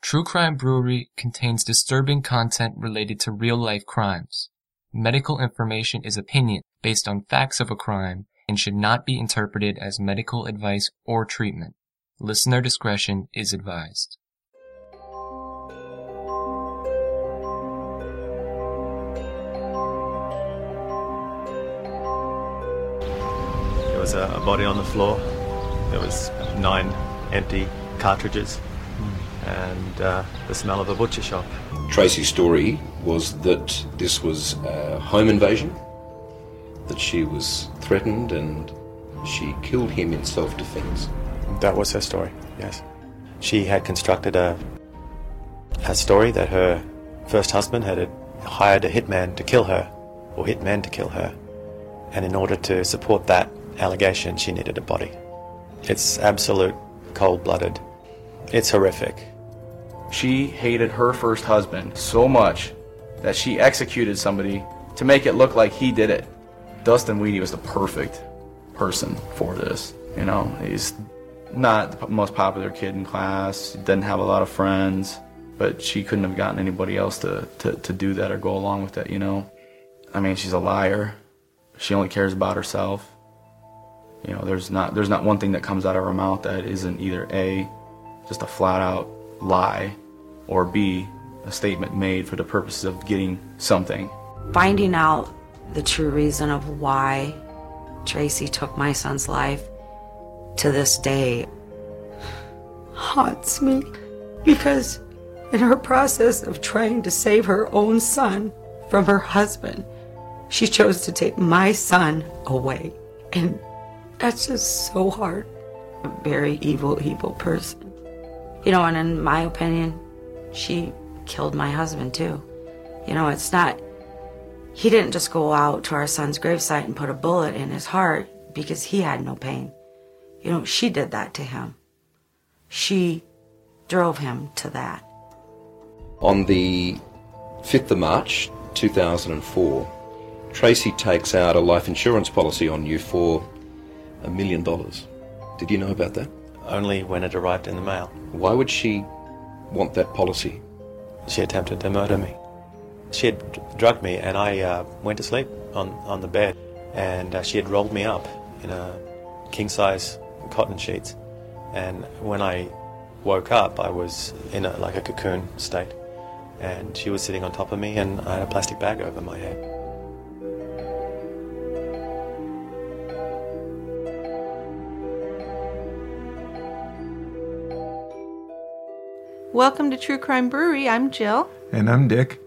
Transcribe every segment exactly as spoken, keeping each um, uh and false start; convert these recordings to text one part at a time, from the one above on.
True Crime Brewery contains disturbing content related to real-life crimes. Medical information is opinion based on facts of a crime and should not be interpreted as medical advice or treatment. Listener discretion is advised. There was a, a body on the floor. There was nine empty cartridges and uh, the smell of a butcher shop. Tracy's story was that this was a home invasion, that she was threatened and she killed him in self-defense. That was her story, yes. She had constructed a, a story that her first husband had hired a hitman to kill her, or hitmen to kill her, and in order to support that allegation, she needed a body. It's absolute cold-blooded. It's horrific. She hated her first husband so much that she executed somebody to make it look like he did it. Dustin Weedy was the perfect person for this. You know, he's not the most popular kid in class, didn't have a lot of friends, but she couldn't have gotten anybody else to, to, to do that or go along with it, you know. I mean, she's a liar. She only cares about herself. You know, there's not there's not one thing that comes out of her mouth that isn't either A, just a flat-out lie, or B, a statement made for the purposes of getting something. Finding out the true reason of why Tracy took my son's life to this day haunts me, because in her process of trying to save her own son from her husband, she chose to take my son away. And that's just so hard. A very evil, evil person. You know, and in my opinion, she killed my husband too. You know, it's not, he didn't just go out to our son's gravesite and put a bullet in his heart because he had no pain. You know, she did that to him. She drove him to that. On the fifth of March two thousand four, Tracy takes out a life insurance policy on you for a million dollars. Did you know about that? Only when it arrived in the mail. Why would she want that policy? She attempted to murder me. She had d- drugged me, and I uh, went to sleep on, on the bed, and uh, she had rolled me up in a king-size cotton sheets. And when I woke up, I was in a, like a cocoon state, and she was sitting on top of me, and I had a plastic bag over my head. Welcome to True Crime Brewery. I'm Jill. And I'm Dick.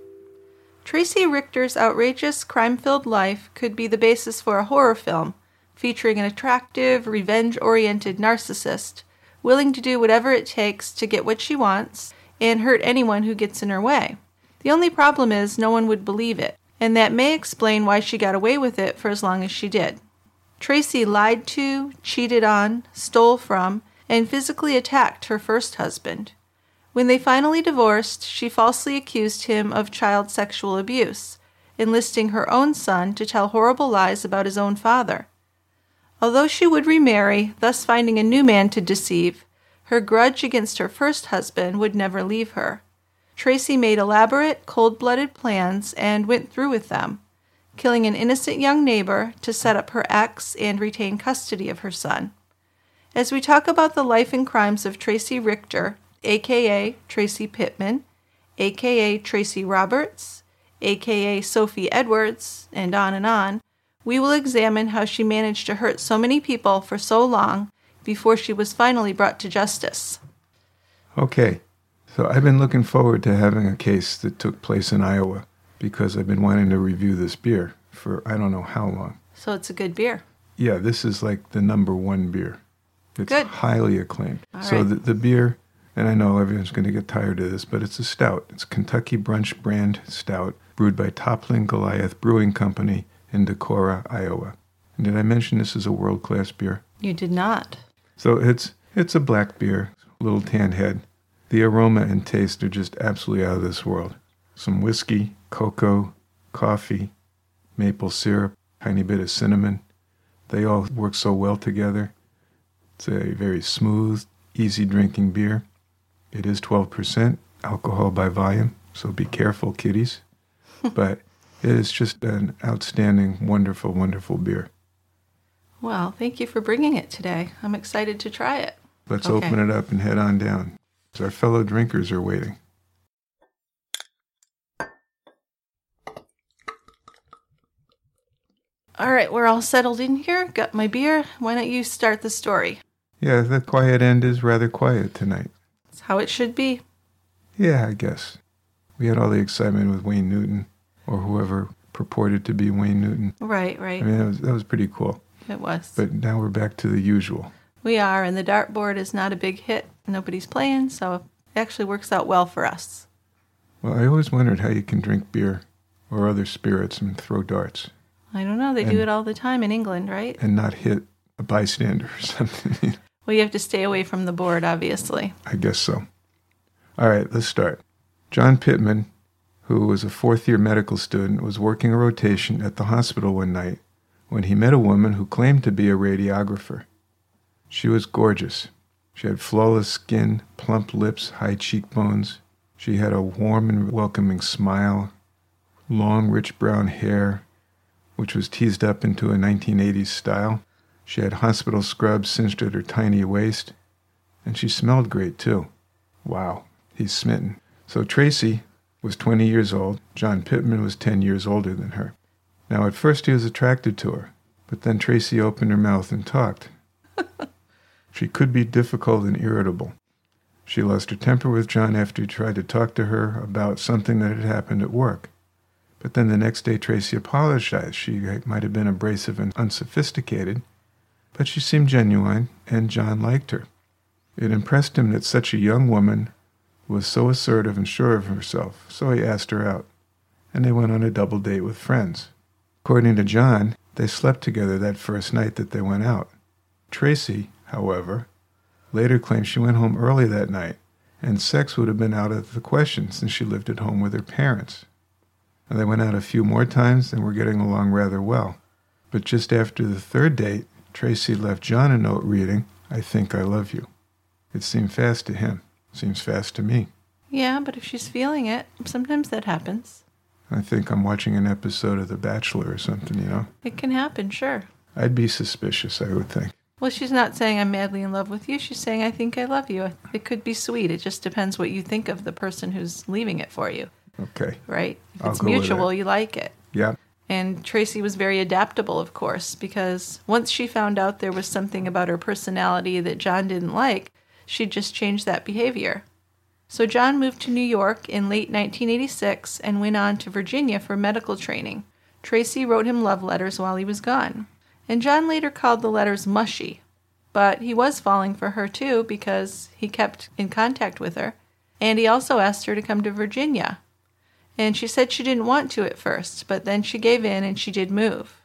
Tracy Richter's outrageous, crime-filled life could be the basis for a horror film featuring an attractive, revenge-oriented narcissist willing to do whatever it takes to get what she wants and hurt anyone who gets in her way. The only problem is no one would believe it, and that may explain why she got away with it for as long as she did. Tracy lied to, cheated on, stole from, and physically attacked her first husband. When they finally divorced, she falsely accused him of child sexual abuse, enlisting her own son to tell horrible lies about his own father. Although she would remarry, thus finding a new man to deceive, her grudge against her first husband would never leave her. Tracy made elaborate, cold-blooded plans and went through with them, killing an innocent young neighbor to set up her ex and retain custody of her son. As we talk about the life and crimes of Tracy Richter, a k a. Tracy Pittman, a k a. Tracy Roberts, a k a. Sophie Edwards, and on and on, we will examine how she managed to hurt so many people for so long before she was finally brought to justice. Okay, so I've been looking forward to having a case that took place in Iowa because I've been wanting to review this beer for I don't know how long. So it's a good beer. Yeah, this is like the number one beer. It's Good. highly acclaimed. All so right. the, the beer, and I know everyone's going to get tired of this, but it's a stout. It's Kentucky Brunch Brand Stout, brewed by Toppling Goliath Brewing Company in Decorah, Iowa. And did I mention this is a world-class beer? You did not. So it's it's a black beer, a little tan head. The aroma and taste are just absolutely out of this world. Some whiskey, cocoa, coffee, maple syrup, tiny bit of cinnamon. They all work so well together. It's a very smooth, easy drinking beer. It is twelve percent, alcohol by volume, so be careful, kiddies. But it is just an outstanding, wonderful, wonderful beer. Well, thank you for bringing it today. I'm excited to try it. Let's Okay. open it up and head on down. Our fellow drinkers are waiting. All right, we're all settled in here. Got my beer. Why don't you start the story? Yeah, the quiet end is rather quiet tonight. It's how it should be. Yeah, I guess. We had all the excitement with Wayne Newton, or whoever purported to be Wayne Newton. Right, right. I mean, that was, that was pretty cool. It was. But now we're back to the usual. We are, and the dartboard is not a big hit. Nobody's playing, so it actually works out well for us. Well, I always wondered how you can drink beer or other spirits and throw darts I don't know. They And- do it all the time in England, right? and not hit a bystander or something. Well, you have to stay away from the board, obviously. I guess so. All right, let's start. John Pittman, who was a fourth-year medical student, was working a rotation at the hospital one night when he met a woman who claimed to be a radiographer. She was gorgeous. She had flawless skin, plump lips, high cheekbones. She had a warm and welcoming smile, long, rich brown hair, which was teased up into a nineteen eighties style. She had hospital scrubs cinched at her tiny waist, and she smelled great, too. Wow, he's smitten. So Tracy was twenty years old. John Pittman was ten years older than her. Now, at first he was attracted to her, but then Tracy opened her mouth and talked. She could be difficult and irritable. She lost her temper with John after he tried to talk to her about something that had happened at work. But then the next day Tracy apologized. She might have been abrasive and unsophisticated, but she seemed genuine, and John liked her. It impressed him that such a young woman was so assertive and sure of herself, so he asked her out, and they went on a double date with friends. According to John, they slept together that first night that they went out. Tracy, however, later claimed she went home early that night, and sex would have been out of the question since she lived at home with her parents. And they went out a few more times and were getting along rather well. But just after the third date, Tracy left John a note reading, "I think I love you." It seemed fast to him. Seems fast to me. Yeah, but if she's feeling it, sometimes that happens. I think I'm watching an episode of The Bachelor or something, you know? It can happen, sure. I'd be suspicious, I would think. Well, she's not saying I'm madly in love with you. She's saying I think I love you. It could be sweet. It just depends what you think of the person who's leaving it for you, Okay. right? If I'll it's go with mutual, that. you like it. Yeah. And Tracy was very adaptable, of course, because once she found out there was something about her personality that John didn't like, she'd just changed that behavior. So John moved to New York in late nineteen eighty-six and went on to Virginia for medical training. Tracy wrote him love letters while he was gone. And John later called the letters mushy. But he was falling for her too because he kept in contact with her. And he also asked her to come to Virginia. And she said she didn't want to at first, but then she gave in and she did move.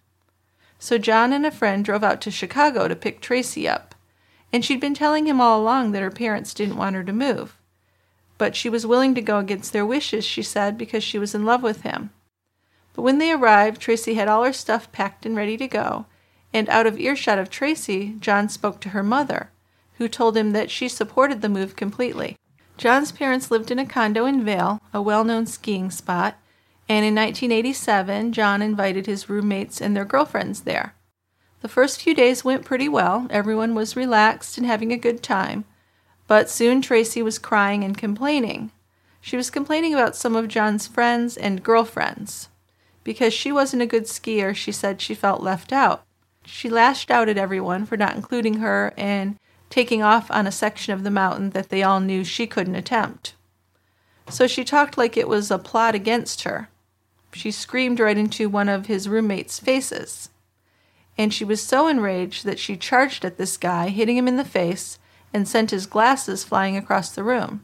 So John and a friend drove out to Chicago to pick Tracy up. And she'd been telling him all along that her parents didn't want her to move. But she was willing to go against their wishes, she said, because she was in love with him. But when they arrived, Tracy had all her stuff packed and ready to go. And out of earshot of Tracy, John spoke to her mother, who told him that she supported the move completely. John's parents lived in a condo in Vail, a well-known skiing spot, and in nineteen eighty-seven, John invited his roommates and their girlfriends there. The first few days went pretty well. Everyone was relaxed and having a good time. But soon Tracy was crying and complaining. She was complaining about some of John's friends and girlfriends. Because she wasn't a good skier, she said she felt left out. She lashed out at everyone for not including her and taking off on a section of the mountain that they all knew she couldn't attempt. So she talked like it was a plot against her. She screamed right into one of his roommates' faces. And she was so enraged that she charged at this guy, hitting him in the face, and sent his glasses flying across the room.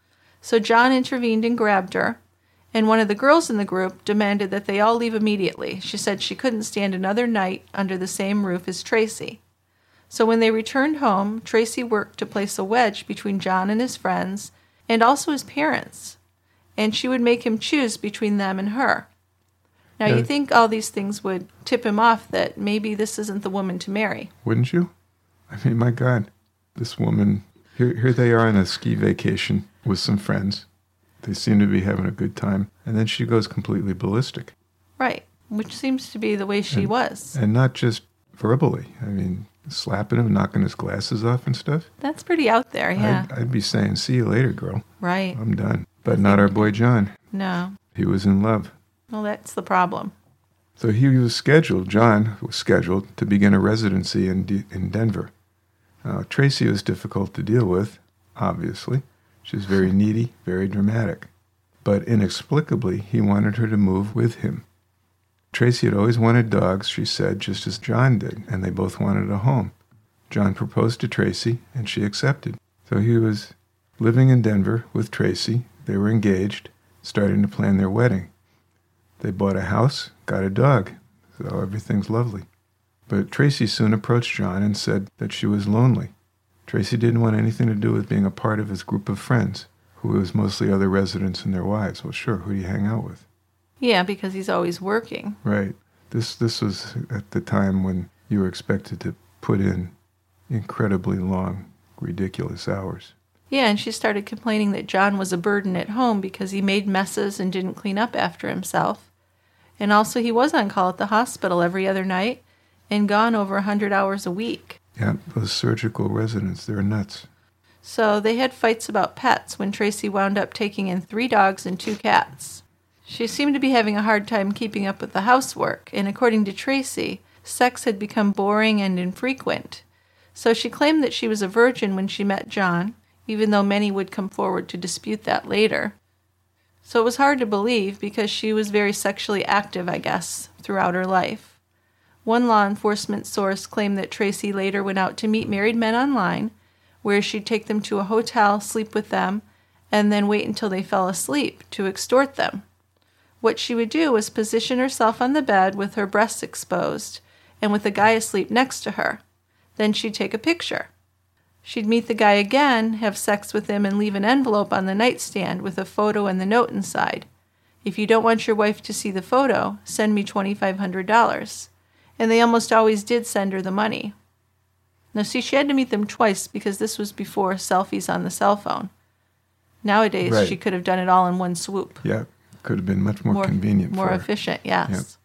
So John intervened and grabbed her, and one of the girls in the group demanded that they all leave immediately. She said she couldn't stand another night under the same roof as Tracy. So when they returned home, Tracy worked to place a wedge between John and his friends, and also his parents, and she would make him choose between them and her. Now, Yeah. you think all these things would tip him off that maybe this isn't the woman to marry. Wouldn't you? I mean, my God, this woman, here, here they are on a ski vacation with some friends, They seem to be having a good time. And then she goes completely ballistic. Right, which seems to be the way she and, was. And not just verbally. I mean, slapping him, knocking his glasses off and stuff. That's pretty out there, yeah. I'd, I'd be saying, see you later, girl. Right. I'm done. But not our boy John. No. He was in love. Well, that's the problem. So he was scheduled, John was scheduled to begin a residency in D- in Denver. Now, Tracy was difficult to deal with, obviously. She's very needy, very dramatic. But inexplicably, he wanted her to move with him. Tracy had always wanted dogs, she said, just as John did, and they both wanted a home. John proposed to Tracy, and she accepted. So he was living in Denver with Tracy. They were engaged, starting to plan their wedding. They bought a house, got a dog, so everything's lovely. But Tracy soon approached John and said that she was lonely. Tracy didn't want anything to do with being a part of his group of friends, who was mostly other residents and their wives. Well, sure, who do you hang out with? Yeah, because he's always working. Right. This this was at the time when you were expected to put in incredibly long, ridiculous hours. Yeah, and she started complaining that John was a burden at home because he made messes and didn't clean up after himself. And also he was on call at the hospital every other night and gone over one hundred hours a week. Yeah, those surgical residents, they're nuts. So they had fights about pets when Tracy wound up taking in three dogs and two cats. She seemed to be having a hard time keeping up with the housework, and according to Tracy, sex had become boring and infrequent. So she claimed that she was a virgin when she met John, even though many would come forward to dispute that later. So it was hard to believe because she was very sexually active, I guess, throughout her life. One law enforcement source claimed that Tracy later went out to meet married men online, where she'd take them to a hotel, sleep with them, and then wait until they fell asleep to extort them. What she would do was position herself on the bed with her breasts exposed and with a guy asleep next to her. Then she'd take a picture. She'd meet the guy again, have sex with him, and leave an envelope on the nightstand with a photo and the note inside. If you don't want your wife to see the photo, send me twenty-five hundred dollars. And they almost always did send her the money. Now, see, she had to meet them twice because this was before selfies on the cell phone. Nowadays, Right. she could have done it all in one swoop. Yeah, could have been much more, More, convenient more for her. efficient, yes.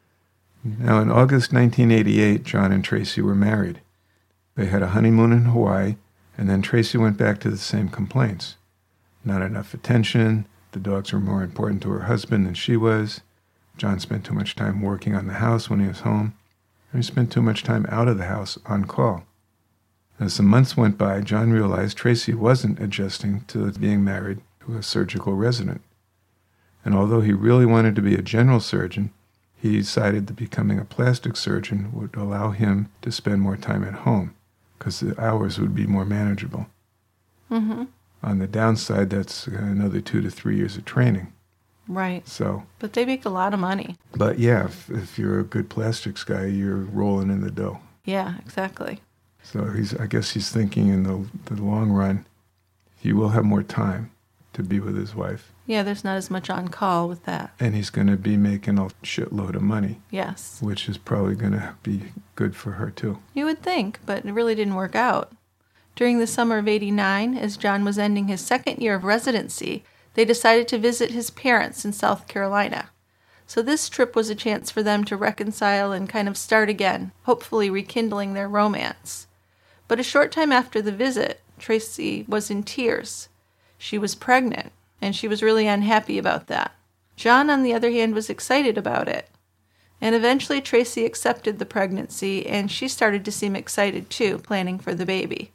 Now, in August nineteen eighty-eight, John and Tracy were married. They had a honeymoon in Hawaii, and then Tracy went back to the same complaints. Not enough attention, the dogs were more important to her husband than she was, John spent too much time working on the house when he was home, and he spent too much time out of the house on call. As the months went by, John realized Tracy wasn't adjusting to being married to a surgical resident. And although he really wanted to be a general surgeon, he decided that becoming a plastic surgeon would allow him to spend more time at home, because the hours would be more manageable. Mm-hmm. On the downside, that's another two to three years of training. Right. So, But they make a lot of money. but yeah, if, if you're a good plastics guy, you're rolling in the dough. Yeah, exactly. So he's, I guess he's thinking in the, the long run, he will have more time to be with his wife. Yeah, there's not as much on call with that. And he's going to be making a shitload of money, Yes. which is probably going to be good for her too. You would think, but it really didn't work out. During the summer of eighty-nine, as John was ending his second year of residency, they decided to visit his parents in South Carolina. So this trip was a chance for them to reconcile and kind of start again, hopefully rekindling their romance. But a short time after the visit, Tracy was in tears. She was pregnant, and she was really unhappy about that. John, on the other hand, was excited about it. And eventually Tracy accepted the pregnancy, and she started to seem excited too, planning for the baby.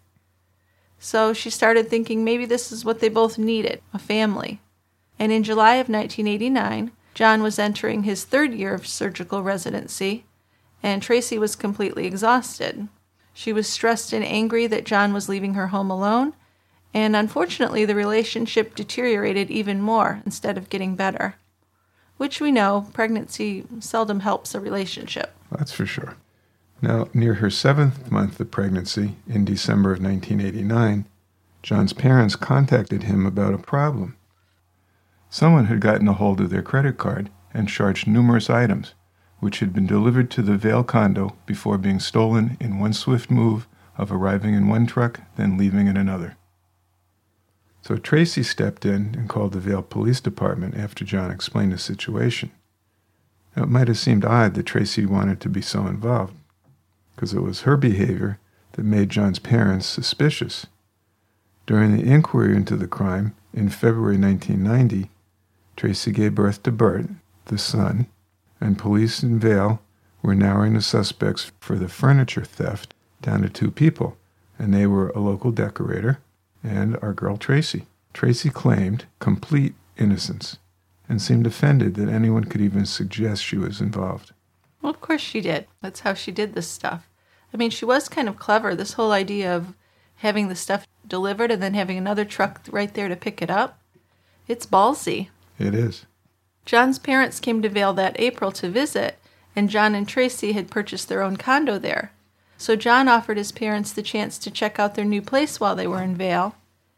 So she started thinking maybe this is what they both needed, a family. And in July of nineteen eighty-nine, John was entering his third year of surgical residency, and Tracy was completely exhausted. She was stressed and angry that John was leaving her home alone, and unfortunately the relationship deteriorated even more instead of getting better. Which we know, pregnancy seldom helps a relationship. That's for sure. Now, near her seventh month of pregnancy, in December of nineteen eighty-nine, John's parents contacted him about a problem. Someone had gotten a hold of their credit card and charged numerous items, which had been delivered to the Vail condo before being stolen in one swift move of arriving in one truck, then leaving in another. So Tracy stepped in and called the Vail Police Department after John explained the situation. Now, it might have seemed odd that Tracy wanted to be so involved, because it was her behavior that made John's parents suspicious. During the inquiry into the crime in February nineteen ninety, Tracy gave birth to Bert, the son, and police in Vail were narrowing the suspects for the furniture theft down to two people, and they were a local decorator and our girl Tracy. Tracy claimed complete innocence and seemed offended that anyone could even suggest she was involved. Well, of course she did. That's how she did this stuff. I mean, she was kind of clever, this whole idea of having the stuff delivered and then having another truck right there to pick it up. It's ballsy. It is. John's parents came to Vail that April to visit, and John and Tracy had purchased their own condo there. So John offered his parents the chance to check out their new place while they were in Vail,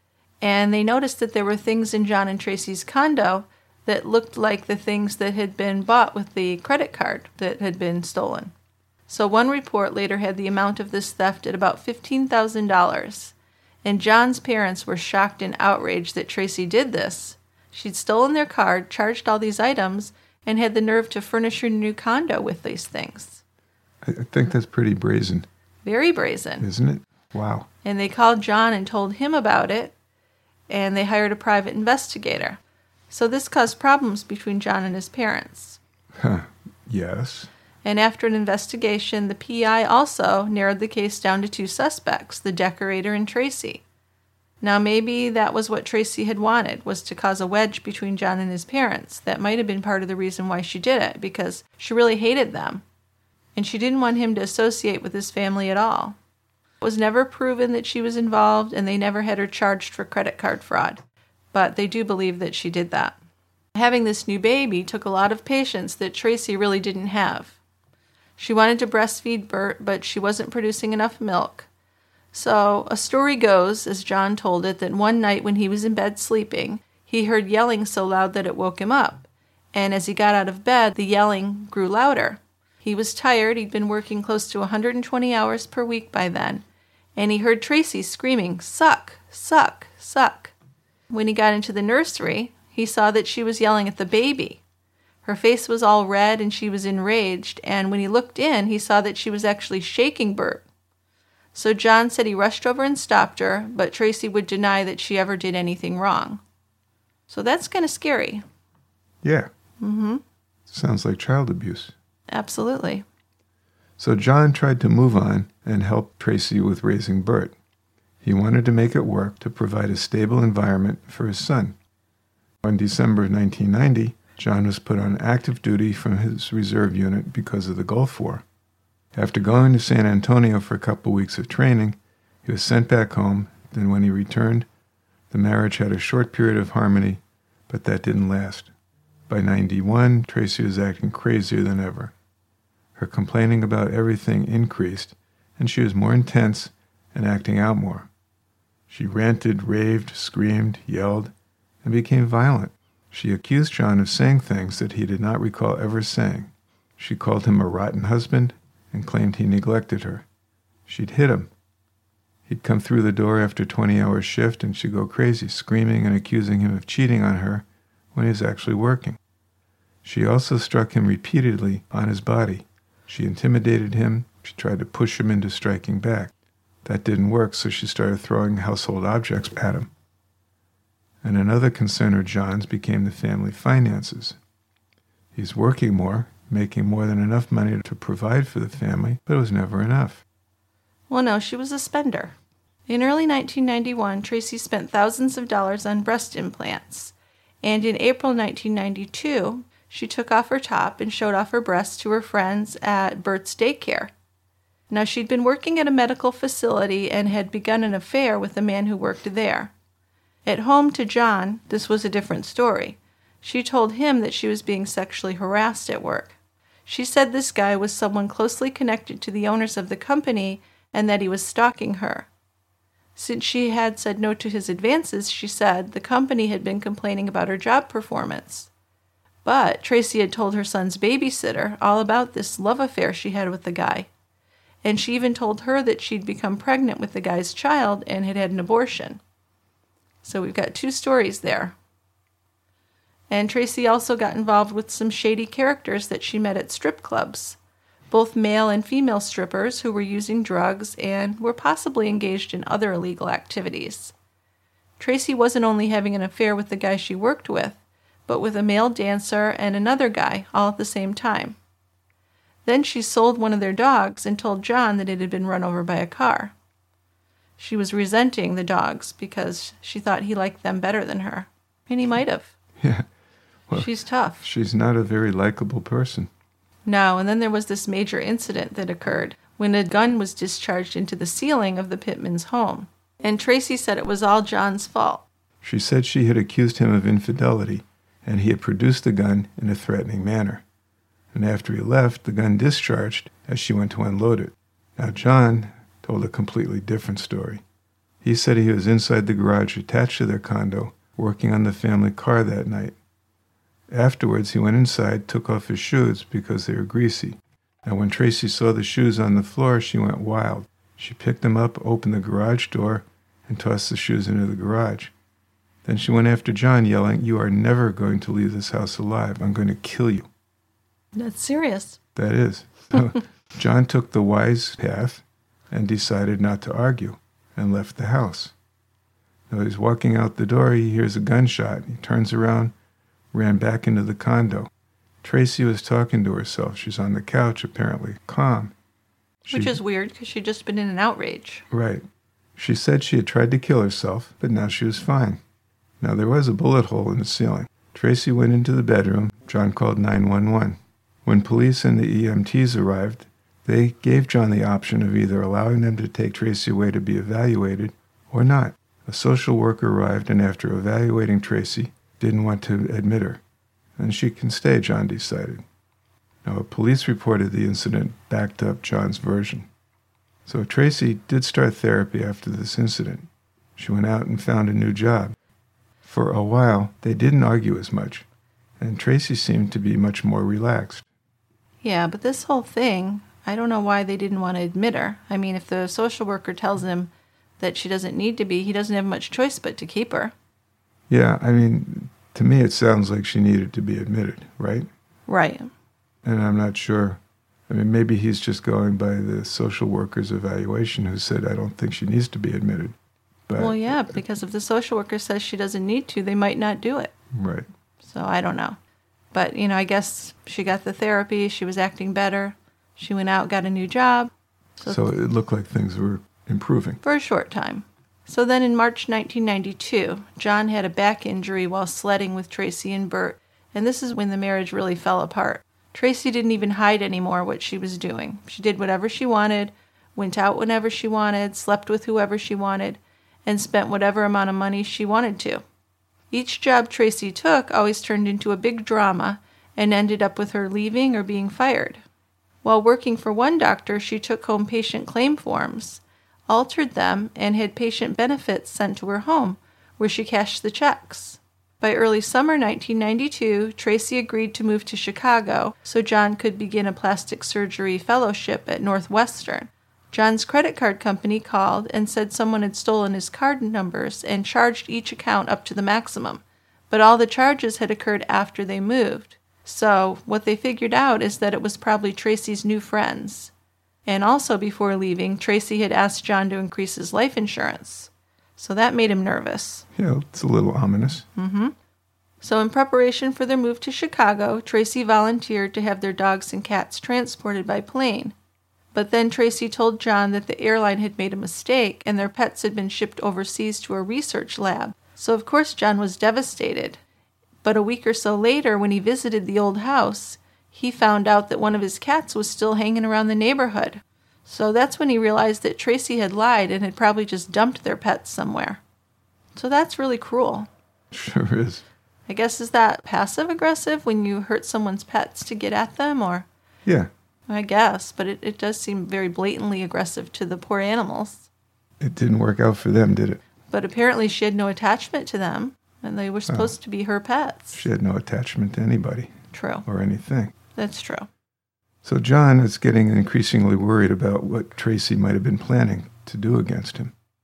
and they noticed that there were things in John and Tracy's condo that looked like the things that had been bought with the credit card that had been stolen. So one report later had the amount of this theft at about fifteen thousand dollars, and John's parents were shocked and outraged that Tracy did this. She'd stolen their card, charged all these items, and had the nerve to furnish her new condo with these things. I think that's pretty brazen. Very brazen. Isn't it? Wow. And they called John and told him about it, and they hired a private investigator. So this caused problems between John and his parents. Huh. Yes. And after an investigation, the P I also narrowed the case down to two suspects, the decorator and Tracy. Now maybe that was what Tracy had wanted, was to cause a wedge between John and his parents. That might have been part of the reason why she did it, because she really hated them. And she didn't want him to associate with his family at all. It was never proven that she was involved, and they never had her charged for credit card fraud. But they do believe that she did that. Having this new baby took a lot of patience that Tracy really didn't have. She wanted to breastfeed Bert, but she wasn't producing enough milk. So a story goes, as John told it, that one night when he was in bed sleeping, he heard yelling so loud that it woke him up. And as he got out of bed, the yelling grew louder. He was tired. He'd been working close to one hundred twenty hours per week by then. And he heard Tracy screaming, "Suck, suck, suck." When he got into the nursery, he saw that she was yelling at the baby. Her face was all red and she was enraged, and when he looked in, he saw that she was actually shaking Bert. So John said he rushed over and stopped her, but Tracy would deny that she ever did anything wrong. So that's kind of scary. Yeah. Mm-hmm. Sounds like child abuse. Absolutely. So John tried to move on and help Tracy with raising Bert. He wanted to make it work to provide a stable environment for his son. In December of nineteen ninety, John was put on active duty from his reserve unit because of the Gulf War. After going to San Antonio for a couple weeks of training, he was sent back home. Then when he returned, the marriage had a short period of harmony, but that didn't last. By ninety-one, Tracy was acting crazier than ever. Her complaining about everything increased, and she was more intense and acting out more. She ranted, raved, screamed, yelled, and became violent. She accused John of saying things that he did not recall ever saying. She called him a rotten husband and claimed he neglected her. She'd hit him. He'd come through the door after a twenty-hour shift and she'd go crazy, screaming and accusing him of cheating on her when he was actually working. She also struck him repeatedly on his body. She intimidated him. She tried to push him into striking back. That didn't work, so she started throwing household objects at him. And another concern of John's became the family finances. He's working more, making more than enough money to provide for the family, but it was never enough. Well, no, she was a spender. In early nineteen ninety-one, Tracy spent thousands of dollars on breast implants. And in April nineteen ninety-two, she took off her top and showed off her breasts to her friends at Bert's daycare. Now, she'd been working at a medical facility and had begun an affair with a man who worked there. At home to John, this was a different story. She told him that she was being sexually harassed at work. She said this guy was someone closely connected to the owners of the company and that he was stalking her. Since she had said no to his advances, she said the company had been complaining about her job performance. But Tracy had told her son's babysitter all about this love affair she had with the guy. And she even told her that she'd become pregnant with the guy's child and had had an abortion. So we've got two stories there. And Tracy also got involved with some shady characters that she met at strip clubs, both male and female strippers who were using drugs and were possibly engaged in other illegal activities. Tracy wasn't only having an affair with the guy she worked with, but with a male dancer and another guy all at the same time. Then she sold one of their dogs and told John that it had been run over by a car. She was resenting the dogs because she thought he liked them better than her. And he might have. Yeah. Well, she's tough. She's not a very likable person. No, and then there was this major incident that occurred when a gun was discharged into the ceiling of the Pittman's home. And Tracy said it was all John's fault. She said she had accused him of infidelity, and he had produced the gun in a threatening manner. And after he left, the gun discharged as she went to unload it. Now, John told a completely different story. He said he was inside the garage attached to their condo, working on the family car that night. Afterwards, he went inside, took off his shoes because they were greasy. And when Tracy saw the shoes on the floor, she went wild. She picked them up, opened the garage door, and tossed the shoes into the garage. Then she went after John, yelling, "You are never going to leave this house alive. I'm going to kill you." That's serious. That is. So John took the wise path and decided not to argue and left the house. Now he's walking out the door, he hears a gunshot. He turns around, ran back into the condo. Tracy was talking to herself. She's on the couch, apparently calm. She, Which is weird, because she'd just been in an outrage. Right. She said she had tried to kill herself, but now she was fine. Now there was a bullet hole in the ceiling. Tracy went into the bedroom. John called nine one one. When police and the E M Ts arrived, they gave John the option of either allowing them to take Tracy away to be evaluated or not. A social worker arrived, and after evaluating Tracy, didn't want to admit her. And she can stay, John decided. Now, a police report of the incident backed up John's version. So Tracy did start therapy after this incident. She went out and found a new job. For a while, they didn't argue as much, and Tracy seemed to be much more relaxed. Yeah, but this whole thing, I don't know why they didn't want to admit her. I mean, if the social worker tells him that she doesn't need to be, he doesn't have much choice but to keep her. Yeah, I mean, to me it sounds like she needed to be admitted, right? Right. And I'm not sure. I mean, maybe he's just going by the social worker's evaluation who said, I don't think she needs to be admitted. But, well, yeah, because if the social worker says she doesn't need to, they might not do it. Right. So I don't know. But, you know, I guess she got the therapy. She was acting better. She went out, got a new job. So, so it looked like things were improving. For a short time. So then in March nineteen ninety-two, John had a back injury while sledding with Tracy and Bert, and this is when the marriage really fell apart. Tracy didn't even hide anymore what she was doing. She did whatever she wanted, went out whenever she wanted, slept with whoever she wanted, and spent whatever amount of money she wanted to. Each job Tracy took always turned into a big drama and ended up with her leaving or being fired. While working for one doctor, she took home patient claim forms, altered them, and had patient benefits sent to her home, where she cashed the checks. By early summer nineteen ninety-two, Tracy agreed to move to Chicago so John could begin a plastic surgery fellowship at Northwestern. John's credit card company called and said someone had stolen his card numbers and charged each account up to the maximum, but all the charges had occurred after they moved. So what they figured out is that it was probably Tracy's new friends. And also before leaving, Tracy had asked John to increase his life insurance. So that made him nervous. Yeah, it's a little ominous. Mm-hmm. So in preparation for their move to Chicago, Tracy volunteered to have their dogs and cats transported by plane. But then Tracy told John that the airline had made a mistake and their pets had been shipped overseas to a research lab. So of course John was devastated. But a week or so later, when he visited the old house, he found out that one of his cats was still hanging around the neighborhood. So that's when he realized that Tracy had lied and had probably just dumped their pets somewhere. So that's really cruel. Sure is. I guess, is that passive-aggressive when you hurt someone's pets to get at them, or? Yeah. I guess, but it, it does seem very blatantly aggressive to the poor animals. It didn't work out for them, did it? But apparently she had no attachment to them, and they were supposed oh. to be her pets. She had no attachment to anybody. True. Or anything. That's true. So John is getting increasingly worried about what Tracy might have been planning to do against him.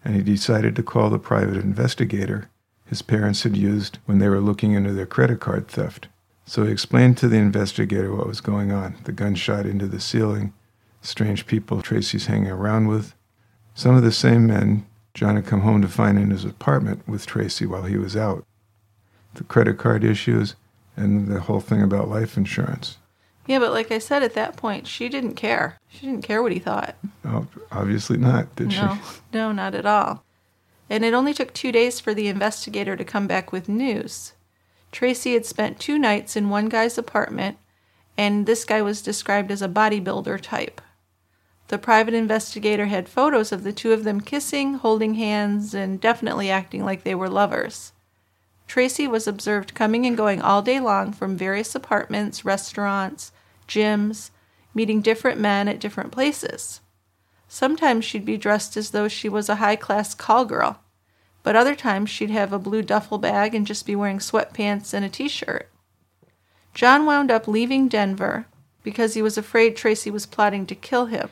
and he decided to call the private investigator his parents had used when they were looking into their credit card theft. So he explained to the investigator what was going on: the gunshot into the ceiling, strange people Tracy's hanging around with. Some of the same men John had come home to find in his apartment with Tracy while he was out. The credit card issues and the whole thing about life insurance. Yeah, but like I said, at that point, she didn't care. She didn't care what he thought. Oh, obviously not, did No, she? no, not at all. And it only took two days for the investigator to come back with news. Tracy had spent two nights in one guy's apartment, and this guy was described as a bodybuilder type. The private investigator had photos of the two of them kissing, holding hands, and definitely acting like they were lovers. Tracy was observed coming and going all day long from various apartments, restaurants, gyms, meeting different men at different places. Sometimes she'd be dressed as though she was a high-class call girl, but other times she'd have a blue duffel bag and just be wearing sweatpants and a t-shirt. John wound up leaving Denver because he was afraid Tracy was plotting to kill him.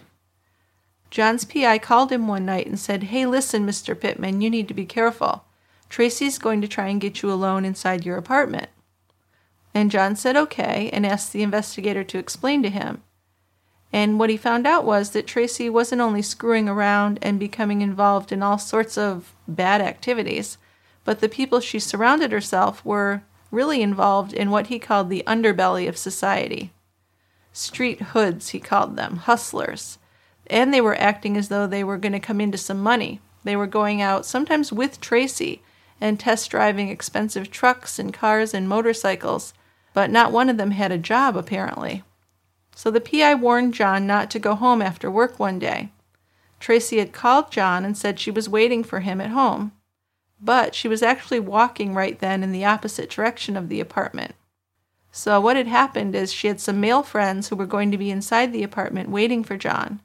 John's P I called him one night and said, "Hey, listen, Mister Pittman, you need to be careful. Tracy's going to try and get you alone inside your apartment." And John said okay and asked the investigator to explain to him. And what he found out was that Tracy wasn't only screwing around and becoming involved in all sorts of bad activities, but the people she surrounded herself were really involved in what he called the underbelly of society. Street hoods, he called them, hustlers. And they were acting as though they were going to come into some money. They were going out, sometimes with Tracy, and test driving expensive trucks and cars and motorcycles, but not one of them had a job, apparently. So the P I warned John not to go home after work one day. Tracy had called John and said she was waiting for him at home, but she was actually walking right then in the opposite direction of the apartment. So what had happened is she had some male friends who were going to be inside the apartment waiting for John,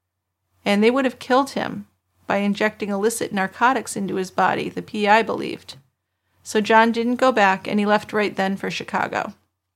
and they would have killed him by injecting illicit narcotics into his body, the P I believed. So John didn't go back, and he left right then for Chicago.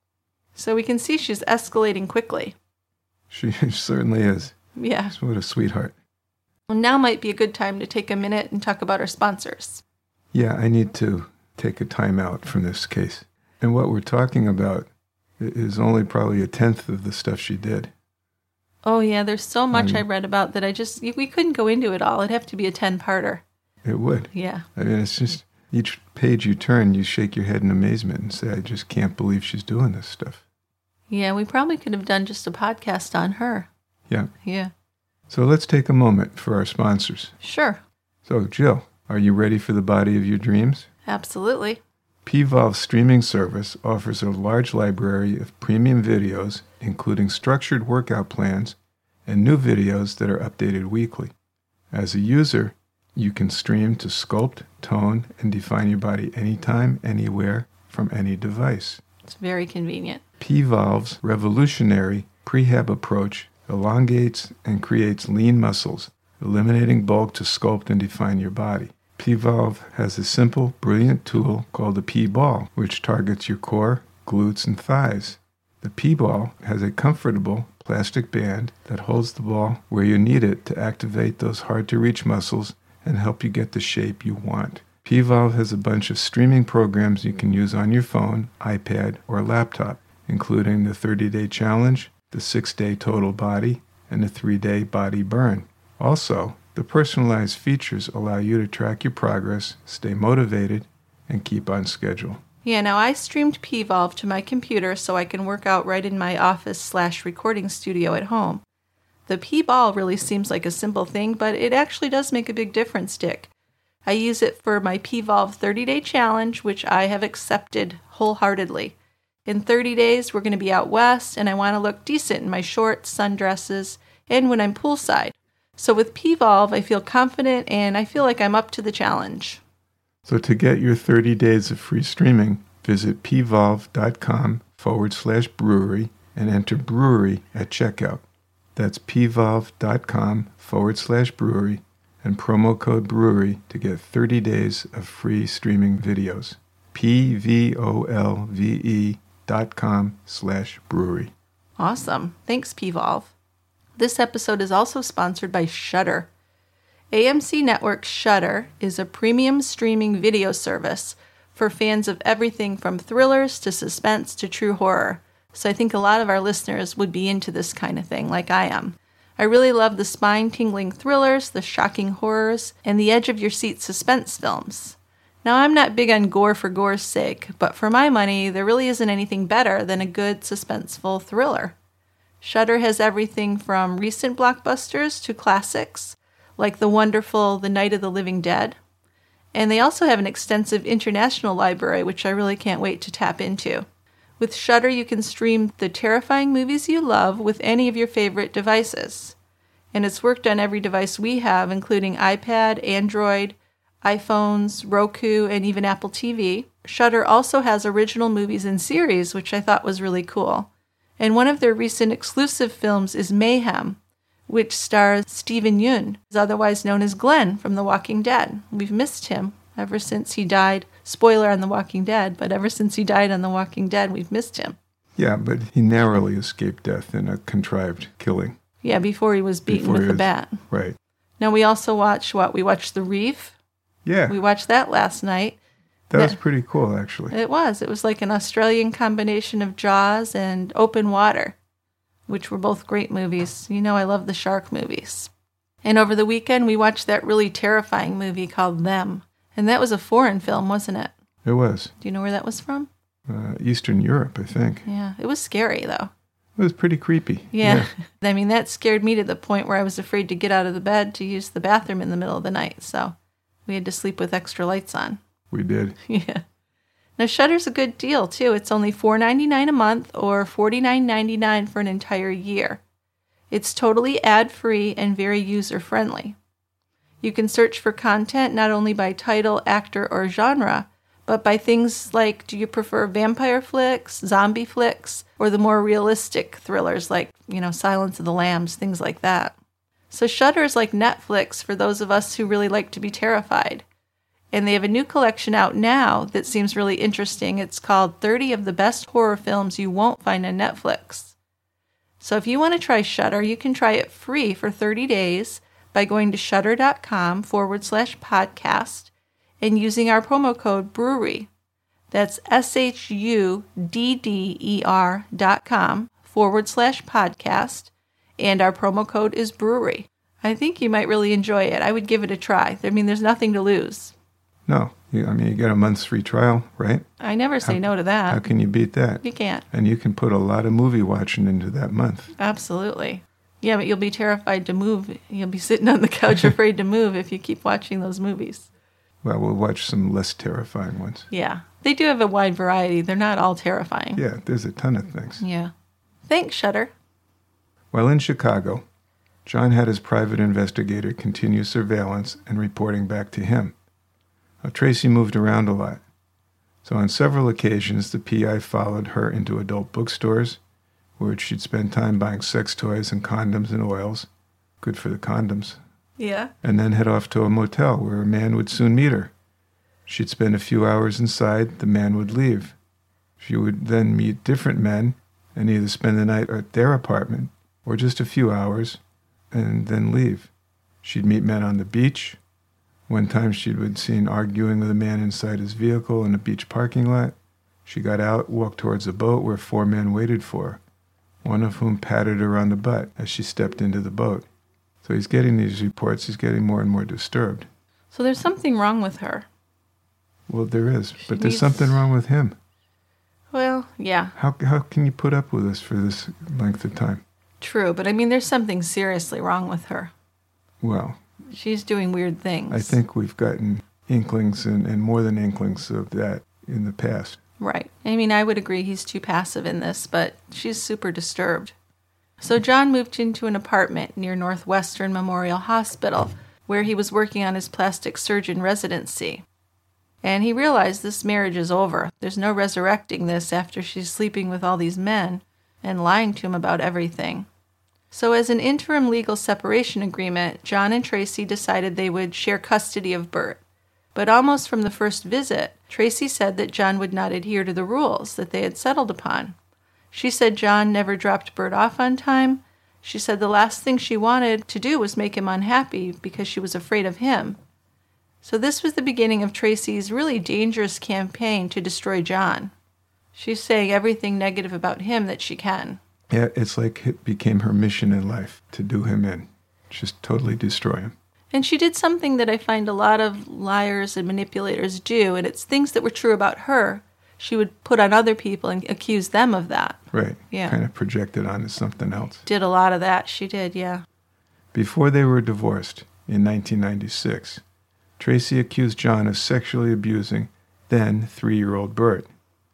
So we can see she's escalating quickly. She certainly is. Yeah. What a sweetheart. Well, now might be a good time to take a minute and talk about our sponsors. Yeah, I need to take a time out from this case. And what we're talking about is only probably a tenth of the stuff she did. Oh, yeah, there's so much Um, I read about that I just, we couldn't go into it all. It'd have to be a ten-parter. It would. Yeah. I mean, it's just each page you turn, you shake your head in amazement and say, I just can't believe she's doing this stuff. Yeah, we probably could have done just a podcast on her. Yeah. Yeah. So let's take a moment for our sponsors. Sure. So, Jill, are you ready for the body of your dreams? Absolutely. P Volve streaming service offers a large library of premium videos, including structured workout plans and new videos that are updated weekly. As a user, you can stream to sculpt, tone, and define your body anytime, anywhere, from any device. It's very convenient. P Volve's revolutionary prehab approach elongates and creates lean muscles, eliminating bulk to sculpt and define your body. P Volve has a simple, brilliant tool called the P-Ball, which targets your core, glutes, and thighs. The P-Ball has a comfortable plastic band that holds the ball where you need it to activate those hard-to-reach muscles and help you get the shape you want. P Volve has a bunch of streaming programs you can use on your phone, iPad, or laptop, including the thirty-day challenge, the six-day total body, and the three-day body burn. Also, the personalized features allow you to track your progress, stay motivated, and keep on schedule. Yeah, now I streamed P Volve to my computer so I can work out right in my office slash recording studio at home. The P-Ball really seems like a simple thing, but it actually does make a big difference, Dick. I use it for my P Volve thirty-day challenge, which I have accepted wholeheartedly. In thirty days, we're going to be out west, and I want to look decent in my shorts, sundresses, and when I'm poolside. So with P Volve, I feel confident, and I feel like I'm up to the challenge. So to get your thirty days of free streaming, visit pvolve.com forward slash brewery and enter brewery at checkout. That's pvolve.com forward slash brewery and promo code brewery to get thirty days of free streaming videos. P-V-O-L-V-E dot com slash brewery. Awesome. Thanks, P Volve. This episode is also sponsored by Shudder. A M C Network's Shudder is a premium streaming video service for fans of everything from thrillers to suspense to true horror. So I think a lot of our listeners would be into this kind of thing, like I am. I really love the spine-tingling thrillers, the shocking horrors, and the edge-of-your-seat suspense films. Now, I'm not big on gore for gore's sake, but for my money, there really isn't anything better than a good, suspenseful thriller. Shudder has everything from recent blockbusters to classics, like the wonderful The Night of the Living Dead. And they also have an extensive international library, which I really can't wait to tap into. With Shudder, you can stream the terrifying movies you love with any of your favorite devices. And it's worked on every device we have, including iPad, Android, iPhones, Roku, and even Apple T V. Shudder also has original movies and series, which I thought was really cool. And one of their recent exclusive films is Mayhem, which stars Steven Yeun, otherwise known as Glenn from The Walking Dead. We've missed him ever since he died. Spoiler on The Walking Dead, but ever since he died on The Walking Dead, we've missed him. Yeah, but he narrowly escaped death in a contrived killing. Yeah, before he was beaten Before with he the was- bat. Right. Now, we also watched what? We watched The Reef. Yeah, We watched that last night. that was that- pretty cool, actually. It was. It was like an Australian combination of Jaws and Open Water, which were both great movies. You know I love the shark movies. And over the weekend, we watched that really terrifying movie called Them. And that was a foreign film, wasn't it? It was. Do you know where that was from? Uh, Eastern Europe, I think. Yeah, it was scary, though. It was pretty creepy. Yeah. I mean, that scared me to the point where I was afraid to get out of the bed to use the bathroom in the middle of the night. So we had to sleep with extra lights on. We did. Yeah. Now, Shudder's a good deal, too. It's only four dollars and ninety-nine cents a month or forty-nine ninety-nine for an entire year. It's totally ad-free and very user-friendly. You can search for content not only by title, actor, or genre, but by things like, do you prefer vampire flicks, zombie flicks, or the more realistic thrillers like, you know, Silence of the Lambs, things like that. So Shudder is like Netflix for those of us who really like to be terrified. And they have a new collection out now that seems really interesting. It's called thirty of the Best Horror Films You Won't Find on Netflix. So if you want to try Shudder, you can try it free for thirty days by going to shudder.com forward slash podcast and using our promo code brewery. That's S-H-U-D-D-E-R dot com forward slash podcast. And our promo code is brewery. I think you might really enjoy it. I would give it a try. I mean, there's nothing to lose. No, you, I mean, you get a month's free trial, right? I never say How- no to that. How can you beat that? You can't. And you can put a lot of movie watching into that month. Absolutely. Yeah, but you'll be terrified to move. You'll be sitting on the couch afraid to move if you keep watching those movies. Well, we'll watch some less terrifying ones. Yeah. They do have a wide variety. They're not all terrifying. Yeah, there's a ton of things. Yeah. Thanks, Shudder. While in Chicago, John had his private investigator continue surveillance and reporting back to him. Now, Tracy moved around a lot, so on several occasions the P I followed her into adult bookstores, where she'd spend time buying sex toys and condoms and oils, good for the condoms, Yeah. and then head off to a motel where a man would soon meet her. She'd spend a few hours inside, the man would leave. She would then meet different men and either spend the night at their apartment or just a few hours and then leave. She'd meet men on the beach. One time she'd been seen arguing with a man inside his vehicle in a beach parking lot. She got out, walked towards a boat where four men waited for her, one of whom patted her on the butt as she stepped into the boat. So he's getting these reports, he's getting more and more disturbed. So there's something wrong with her. Well, there is, but there's needs- something wrong with him. Well, yeah, How how can you put up with this for this length of time? true. But I mean, there's something seriously wrong with her. Well, She's doing weird things. I think we've gotten inklings and, and more than inklings of that in the past. Right. I mean, I would agree he's too passive in this, but she's super disturbed. So John moved into an apartment near Northwestern Memorial Hospital, where he was working on his plastic surgeon residency. And he realized this marriage is over. There's no resurrecting this after she's sleeping with all these men and lying to him about everything. So as an interim legal separation agreement, John and Tracy decided they would share custody of Bert. But almost from the first visit, Tracy said that John would not adhere to the rules that they had settled upon. She said John never dropped Bert off on time, She said the last thing she wanted to do was make him unhappy because she was afraid of him. So this was the beginning of Tracy's really dangerous campaign to destroy John. She's saying everything negative about him that she can. Yeah, it's like it became her mission in life to do him in, just totally destroy him. And she did something that I find a lot of liars and manipulators do, and it's things that were true about her. She would put on other people and accuse them of that. Right. Yeah. Kind of projected onto something else. Did a lot of that. She did, yeah. Before they were divorced in nineteen ninety-six, Tracy accused John of sexually abusing then three-year-old Bert.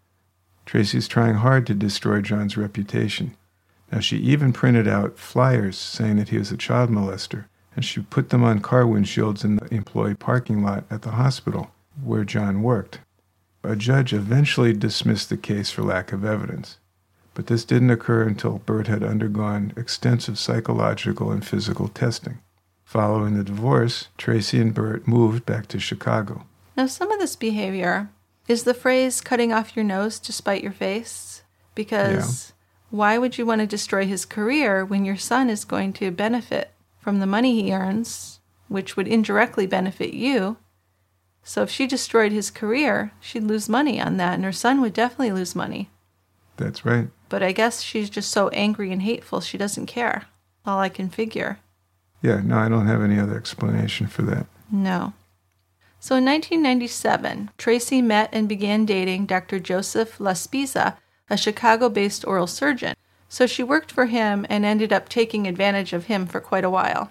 Tracy's trying hard to destroy John's reputation. Now, she even printed out flyers saying that he was a child molester, and she put them on car windshields in the employee parking lot at the hospital where John worked. A judge eventually dismissed the case for lack of evidence, but this didn't occur until Bert had undergone extensive psychological and physical testing. Following the divorce, Tracy and Bert moved back to Chicago. Now, some of this behavior is the phrase cutting off your nose to spite your face, because yeah. Why would you want to destroy his career when your son is going to benefit from the money he earns, which would indirectly benefit you? So if she destroyed his career, she'd lose money on that, and her son would definitely lose money. That's right. But I guess she's just so angry and hateful, she doesn't care. All I can figure. Yeah, no, I don't have any other explanation for that. No. So in nineteen ninety-seven, Tracy met and began dating Doctor Joseph Laspisa, a Chicago-based oral surgeon. So she worked for him and ended up taking advantage of him for quite a while.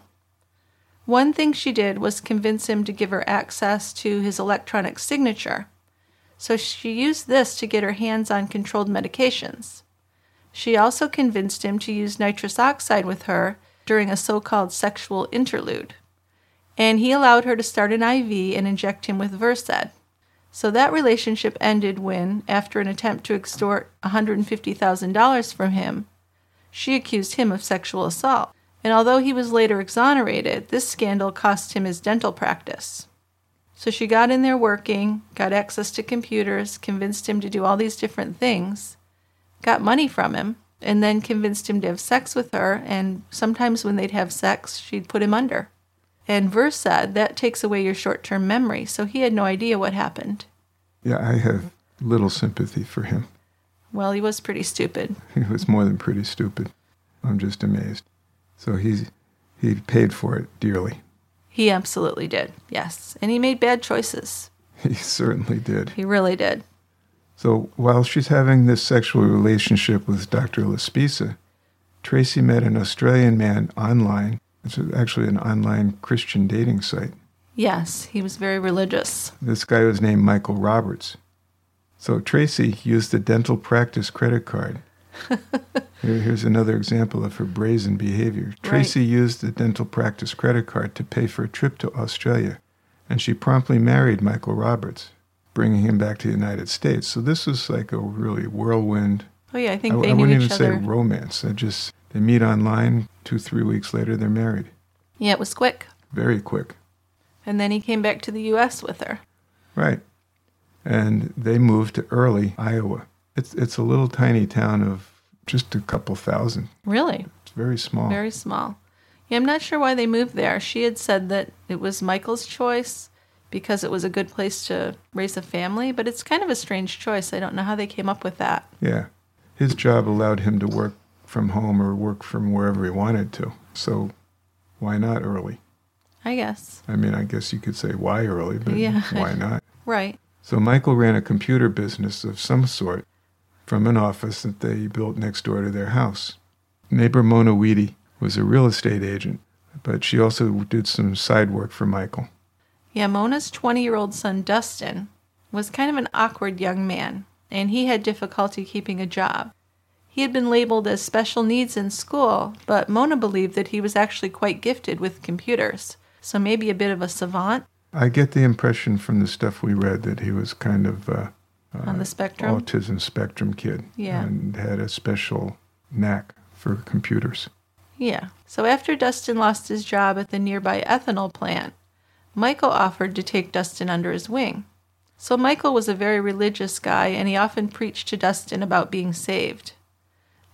One thing she did was convince him to give her access to his electronic signature. So she used this to get her hands on controlled medications. She also convinced him to use nitrous oxide with her during a so-called sexual interlude. And he allowed her to start an I V and inject him with Versed. So that relationship ended when, after an attempt to extort one hundred fifty thousand dollars from him, she accused him of sexual assault. And although he was later exonerated, this scandal cost him his dental practice. So she got in there working, got access to computers, convinced him to do all these different things, got money from him, and then convinced him to have sex with her, and sometimes when they'd have sex, she'd put him under. And Versed, that takes away your short-term memory, so he had no idea what happened. Yeah, I have little sympathy for him. Well, he was pretty stupid. He was more than pretty stupid. I'm just amazed. So he's, he paid for it dearly. He absolutely did, yes. And he made bad choices. He certainly did. He really did. So while she's having this sexual relationship with Doctor Laspisa, Tracy met an Australian man online. It's actually an online Christian dating site. Yes, he was very religious. This guy was named Michael Roberts. So Tracy used the dental practice credit card. Here, here's another example of her brazen behavior. Tracy Right. used the dental practice credit card to pay for a trip to Australia, and she promptly married Michael Roberts, bringing him back to the United States. So this was like a really whirlwind. Oh yeah, I think I, they I knew wouldn't each even other. say romance. I just they meet online. Two, three weeks later, they're married. Yeah, it was quick. Very quick. And then he came back to the U S with her. Right. And they moved to Early, Iowa. It's it's a little tiny town of just a couple thousand. Really? It's very small. Very small. Yeah, I'm not sure why they moved there. She had said that it was Michael's choice because it was a good place to raise a family, but it's kind of a strange choice. I don't know how they came up with that. Yeah. His job allowed him to work from home or work from wherever he wanted to. So why not Early? I guess. I mean, I guess you could say why Early, but Yeah. why not? Right. So Michael ran a computer business of some sort from an office that they built next door to their house. Neighbor Mona Weedy was a real estate agent, but she also did some side work for Michael. Yeah, Mona's twenty-year-old son, Dustin, was kind of an awkward young man, and he had difficulty keeping a job. He had been labeled as special needs in school, but Mona believed that he was actually quite gifted with computers, so maybe a bit of a savant. I get the impression from the stuff we read that he was kind of uh, uh, On the spectrum? autism spectrum kid. Yeah. And had a special knack for computers. Yeah. So after Dustin lost his job at the nearby ethanol plant, Michael offered to take Dustin under his wing. So Michael was a very religious guy, and he often preached to Dustin about being saved.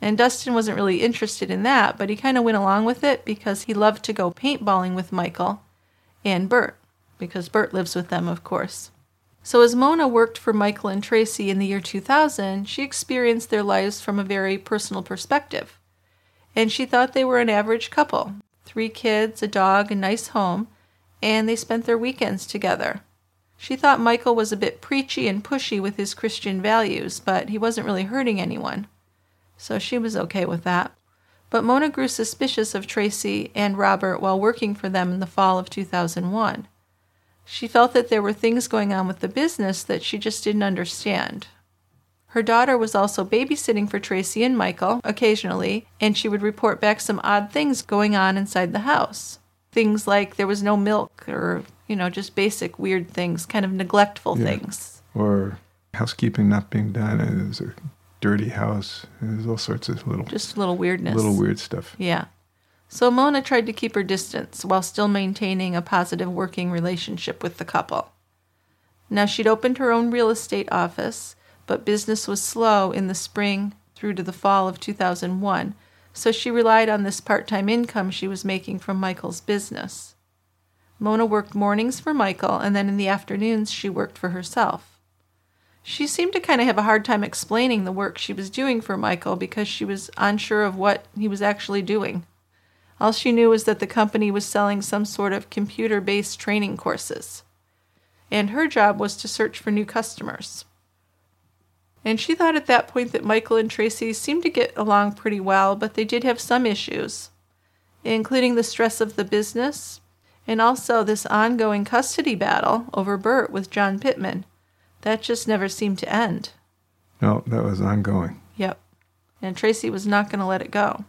And Dustin wasn't really interested in that, but he kind of went along with it because he loved to go paintballing with Michael and Bert, because Bert lives with them, of course. So as Mona worked for Michael and Tracy in the year two thousand, she experienced their lives from a very personal perspective. And she thought they were an average couple. Three kids, a dog, a nice home, and they spent their weekends together. She thought Michael was a bit preachy and pushy with his Christian values, but he wasn't really hurting anyone. So she was okay with that. But Mona grew suspicious of Tracy and Robert while working for them in the fall of two thousand one. She felt that there were things going on with the business that she just didn't understand. Her daughter was also babysitting for Tracy and Michael occasionally, and she would report back some odd things going on inside the house. Things like there was no milk or, you know, just basic weird things, kind of neglectful Yeah. things. Or housekeeping not being done. And it was a dirty house. There's all sorts of little, Just a little weirdness. little weird stuff. Yeah. So Mona tried to keep her distance while still maintaining a positive working relationship with the couple. Now she'd opened her own real estate office, but business was slow in the spring through to the fall of two thousand one, so she relied on this part-time income she was making from Michael's business. Mona worked mornings for Michael, and then in the afternoons she worked for herself. She seemed to kind of have a hard time explaining the work she was doing for Michael because she was unsure of what he was actually doing. All she knew was that the company was selling some sort of computer-based training courses. And her job was to search for new customers. And she thought at that point that Michael and Tracy seemed to get along pretty well, but they did have some issues, including the stress of the business, and also this ongoing custody battle over Bert with John Pittman. That just never seemed to end. No, that was ongoing. Yep. And Tracy was not going to let it go.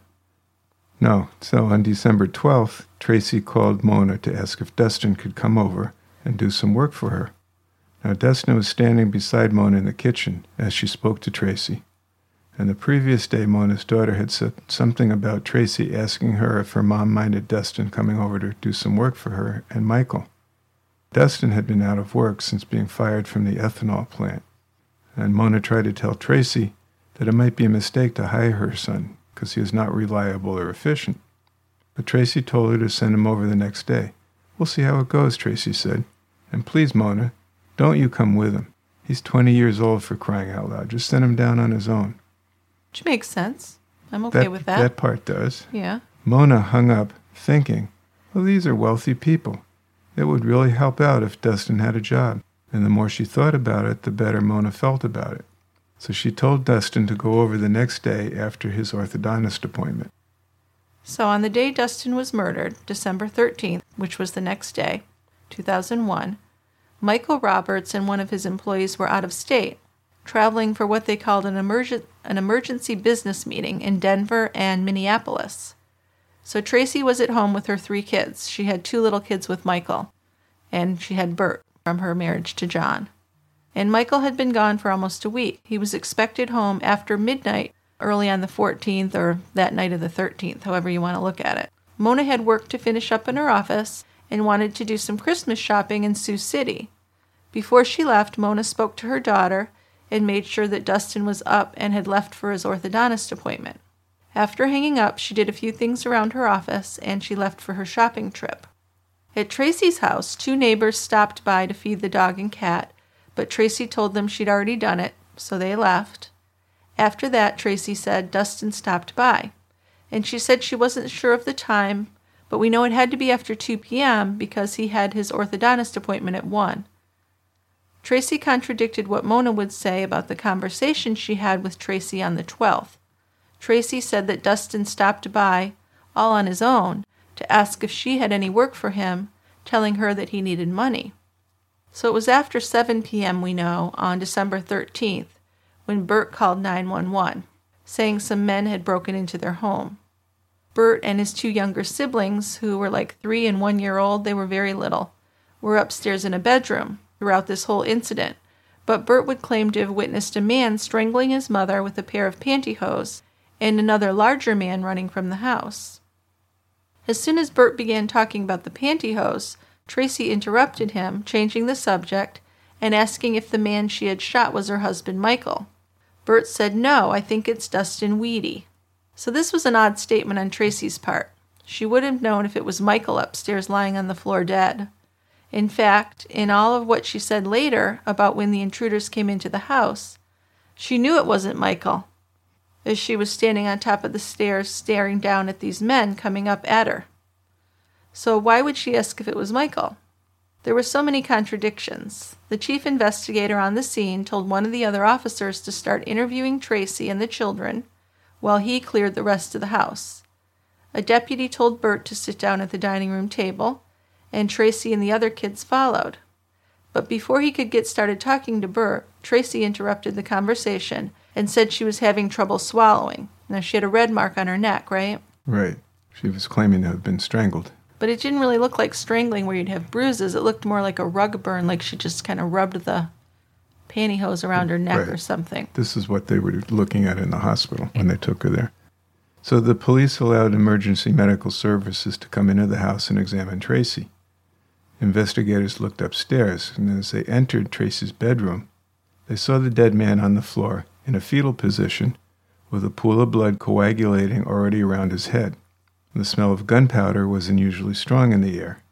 No. So on December twelfth, Tracy called Mona to ask if Dustin could come over and do some work for her. Now, Dustin was standing beside Mona in the kitchen as she spoke to Tracy. And the previous day, Mona's daughter had said something about Tracy asking her if her mom minded Dustin coming over to do some work for her and Michael. Dustin had been out of work since being fired from the ethanol plant, and Mona tried to tell Tracy that it might be a mistake to hire her son because he was not reliable or efficient. But Tracy told her to send him over the next day. "We'll see how it goes," Tracy said. "And please, Mona, don't you come with him. He's twenty years old, for crying out loud. Just send him down on his own." Which makes sense. I'm okay that, with that. That part does. Yeah. Mona hung up, thinking, well, these are wealthy people. It would really help out if Dustin had a job. And the more she thought about it, the better Mona felt about it. So she told Dustin to go over the next day after his orthodontist appointment. So on the day Dustin was murdered, December thirteenth, which was the next day, two thousand one, Michael Roberts and one of his employees were out of state, traveling for what they called an, emergen- an emergency business meeting in Denver and Minneapolis. So Tracy was at home with her three kids. She had two little kids with Michael, and she had Bert from her marriage to John. And Michael had been gone for almost a week. He was expected home after midnight, early on the fourteenth, or that night of the thirteenth, however you want to look at it. Mona had work to finish up in her office and wanted to do some Christmas shopping in Sioux City. Before she left, Mona spoke to her daughter and made sure that Dustin was up and had left for his orthodontist appointment. After hanging up, she did a few things around her office, and she left for her shopping trip. At Tracy's house, two neighbors stopped by to feed the dog and cat, but Tracy told them she'd already done it, so they left. After that, Tracy said Dustin stopped by, and she said she wasn't sure of the time, but we know it had to be after two p.m. because he had his orthodontist appointment at one. Tracy contradicted what Mona would say about the conversation she had with Tracy on the twelfth. Tracy said that Dustin stopped by, all on his own, to ask if she had any work for him, telling her that he needed money. So it was after seven p.m., we know, on December thirteenth, when Bert called nine one one, saying some men had broken into their home. Bert and his two younger siblings, who were like three and one year old, they were very little, were upstairs in a bedroom throughout this whole incident, but Bert would claim to have witnessed a man strangling his mother with a pair of pantyhose and another larger man running from the house. As soon as Bert began talking about the pantyhose, Tracy interrupted him, changing the subject and asking if the man she had shot was her husband Michael. Bert said, "No, I think it's Dustin Weedy." So this was an odd statement on Tracy's part. She would have known if it was Michael upstairs lying on the floor dead. In fact, in all of what she said later about when the intruders came into the house, she knew it wasn't Michael, as she was standing on top of the stairs staring down at these men coming up at her. So why would she ask if it was Michael? There were so many contradictions. The chief investigator on the scene told one of the other officers to start interviewing Tracy and the children while he cleared the rest of the house. A deputy told Bert to sit down at the dining room table, and Tracy and the other kids followed. But before he could get started talking to Bert, Tracy interrupted the conversation and said she was having trouble swallowing. Now, she had a red mark on her neck, right? Right. She was claiming to have been strangled. But it didn't really look like strangling where you'd have bruises. It looked more like a rug burn, like she just kind of rubbed the pantyhose around her neck Right. or something. This is what they were looking at in the hospital when they took her there. So the police allowed emergency medical services to come into the house and examine Tracy. Investigators looked upstairs, and as they entered Tracy's bedroom, they saw the dead man on the floor in a fetal position with a pool of blood coagulating already around his head. The smell of gunpowder was unusually strong in the air.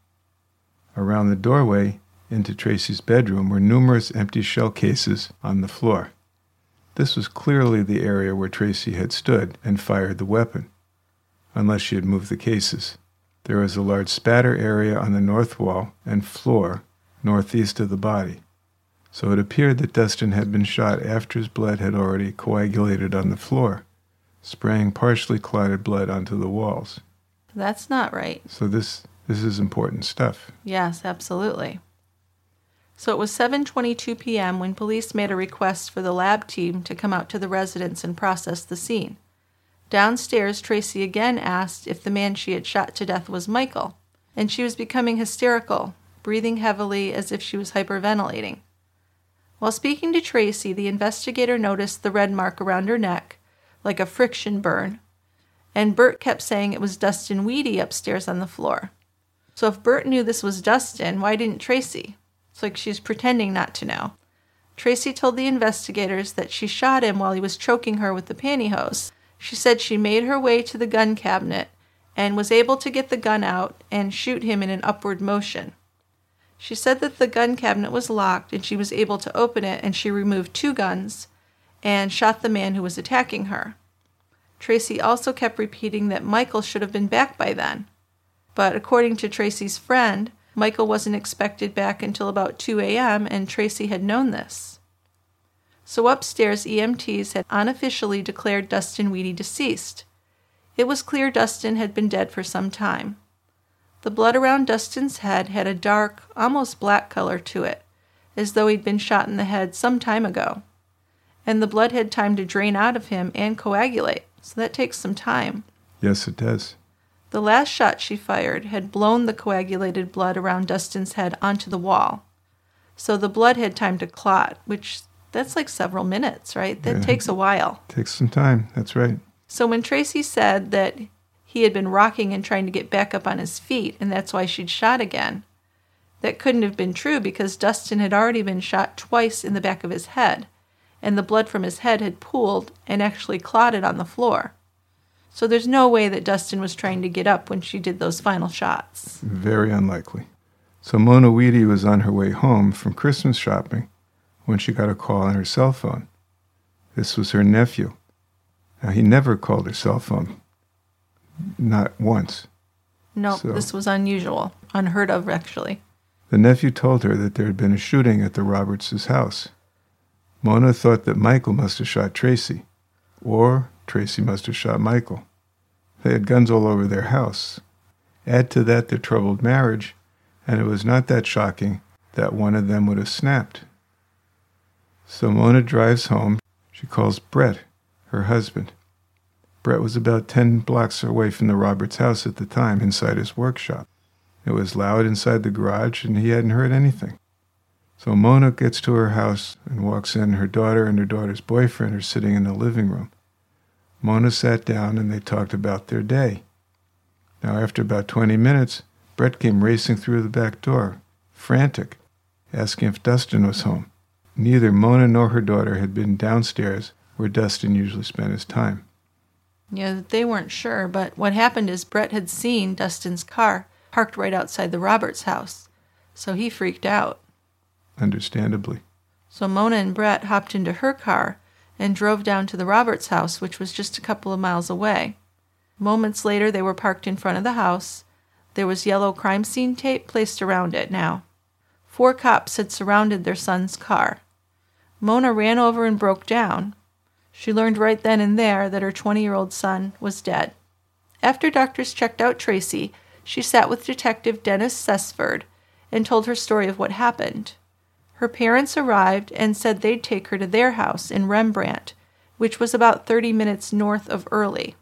Around the doorway into Tracy's bedroom were numerous empty shell cases on the floor. This was clearly the area where Tracy had stood and fired the weapon, unless she had moved the cases. There was a large spatter area on the north wall and floor northeast of the body, so it appeared that Dustin had been shot after his blood had already coagulated on the floor, spraying partially clotted blood onto the walls. That's not right. So this this is important stuff. Yes, absolutely. So it was seven twenty-two p.m. when police made a request for the lab team to come out to the residence and process the scene. Downstairs, Tracy again asked if the man she had shot to death was Michael, and she was becoming hysterical, breathing heavily as if she was hyperventilating. While speaking to Tracy, the investigator noticed the red mark around her neck, like a friction burn, and Bert kept saying it was Dustin Weedy upstairs on the floor. So if Bert knew this was Dustin, why didn't Tracy? It's like she's pretending not to know. Tracy told the investigators that she shot him while he was choking her with the pantyhose. She said she made her way to the gun cabinet and was able to get the gun out and shoot him in an upward motion. She said that the gun cabinet was locked and she was able to open it, and she removed two guns and shot the man who was attacking her. Tracy also kept repeating that Michael should have been back by then. But according to Tracy's friend, Michael wasn't expected back until about two a.m., and Tracy had known this. So upstairs, E M Ts had unofficially declared Dustin Weedy deceased. It was clear Dustin had been dead for some time. The blood around Dustin's head had a dark, almost black color to it, as though he'd been shot in the head some time ago. And the blood had time to drain out of him and coagulate, so that takes some time. Yes, it does. The last shot she fired had blown the coagulated blood around Dustin's head onto the wall. So the blood had time to clot, which that's like several minutes, right? That Yeah. takes a while. Takes some time, that's right. So when Tracy said that he had been rocking and trying to get back up on his feet, and that's why she'd shot again, that couldn't have been true because Dustin had already been shot twice in the back of his head, and the blood from his head had pooled and actually clotted on the floor. So there's no way that Dustin was trying to get up when she did those final shots. Very unlikely. So Mona Weedy was on her way home from Christmas shopping when she got a call on her cell phone. This was her nephew. Now, he never called her cell phone. Not once. No, So- this was unusual. Unheard of, actually. The nephew told her that there had been a shooting at the Roberts' house. Mona thought that Michael must have shot Tracy, or Tracy must have shot Michael. They had guns all over their house. Add to that their troubled marriage, and it was not that shocking that one of them would have snapped. So Mona drives home. She calls Brett, her husband. Brett was about ten blocks away from the Roberts' house at the time, inside his workshop. It was loud inside the garage, and he hadn't heard anything. So Mona gets to her house and walks in. Her daughter and her daughter's boyfriend are sitting in the living room. Mona sat down, and they talked about their day. Now, after about twenty minutes, Brett came racing through the back door, frantic, asking if Dustin was home. Neither Mona nor her daughter had been downstairs where Dustin usually spent his time. Yeah, they weren't sure, but what happened is Brett had seen Dustin's car parked right outside the Roberts house, so he freaked out. Understandably. So Mona and Brett hopped into her car and drove down to the Roberts house, which was just a couple of miles away. Moments later, they were parked in front of the house. There was yellow crime scene tape placed around it now. Four cops had surrounded their son's car. Mona ran over and broke down. She learned right then and there that her twenty-year-old son was dead. After doctors checked out Tracy, she sat with Detective Dennis Sesford and told her story of what happened. Her parents arrived and said they'd take her to their house in Rembrandt, which was about thirty minutes north of Early.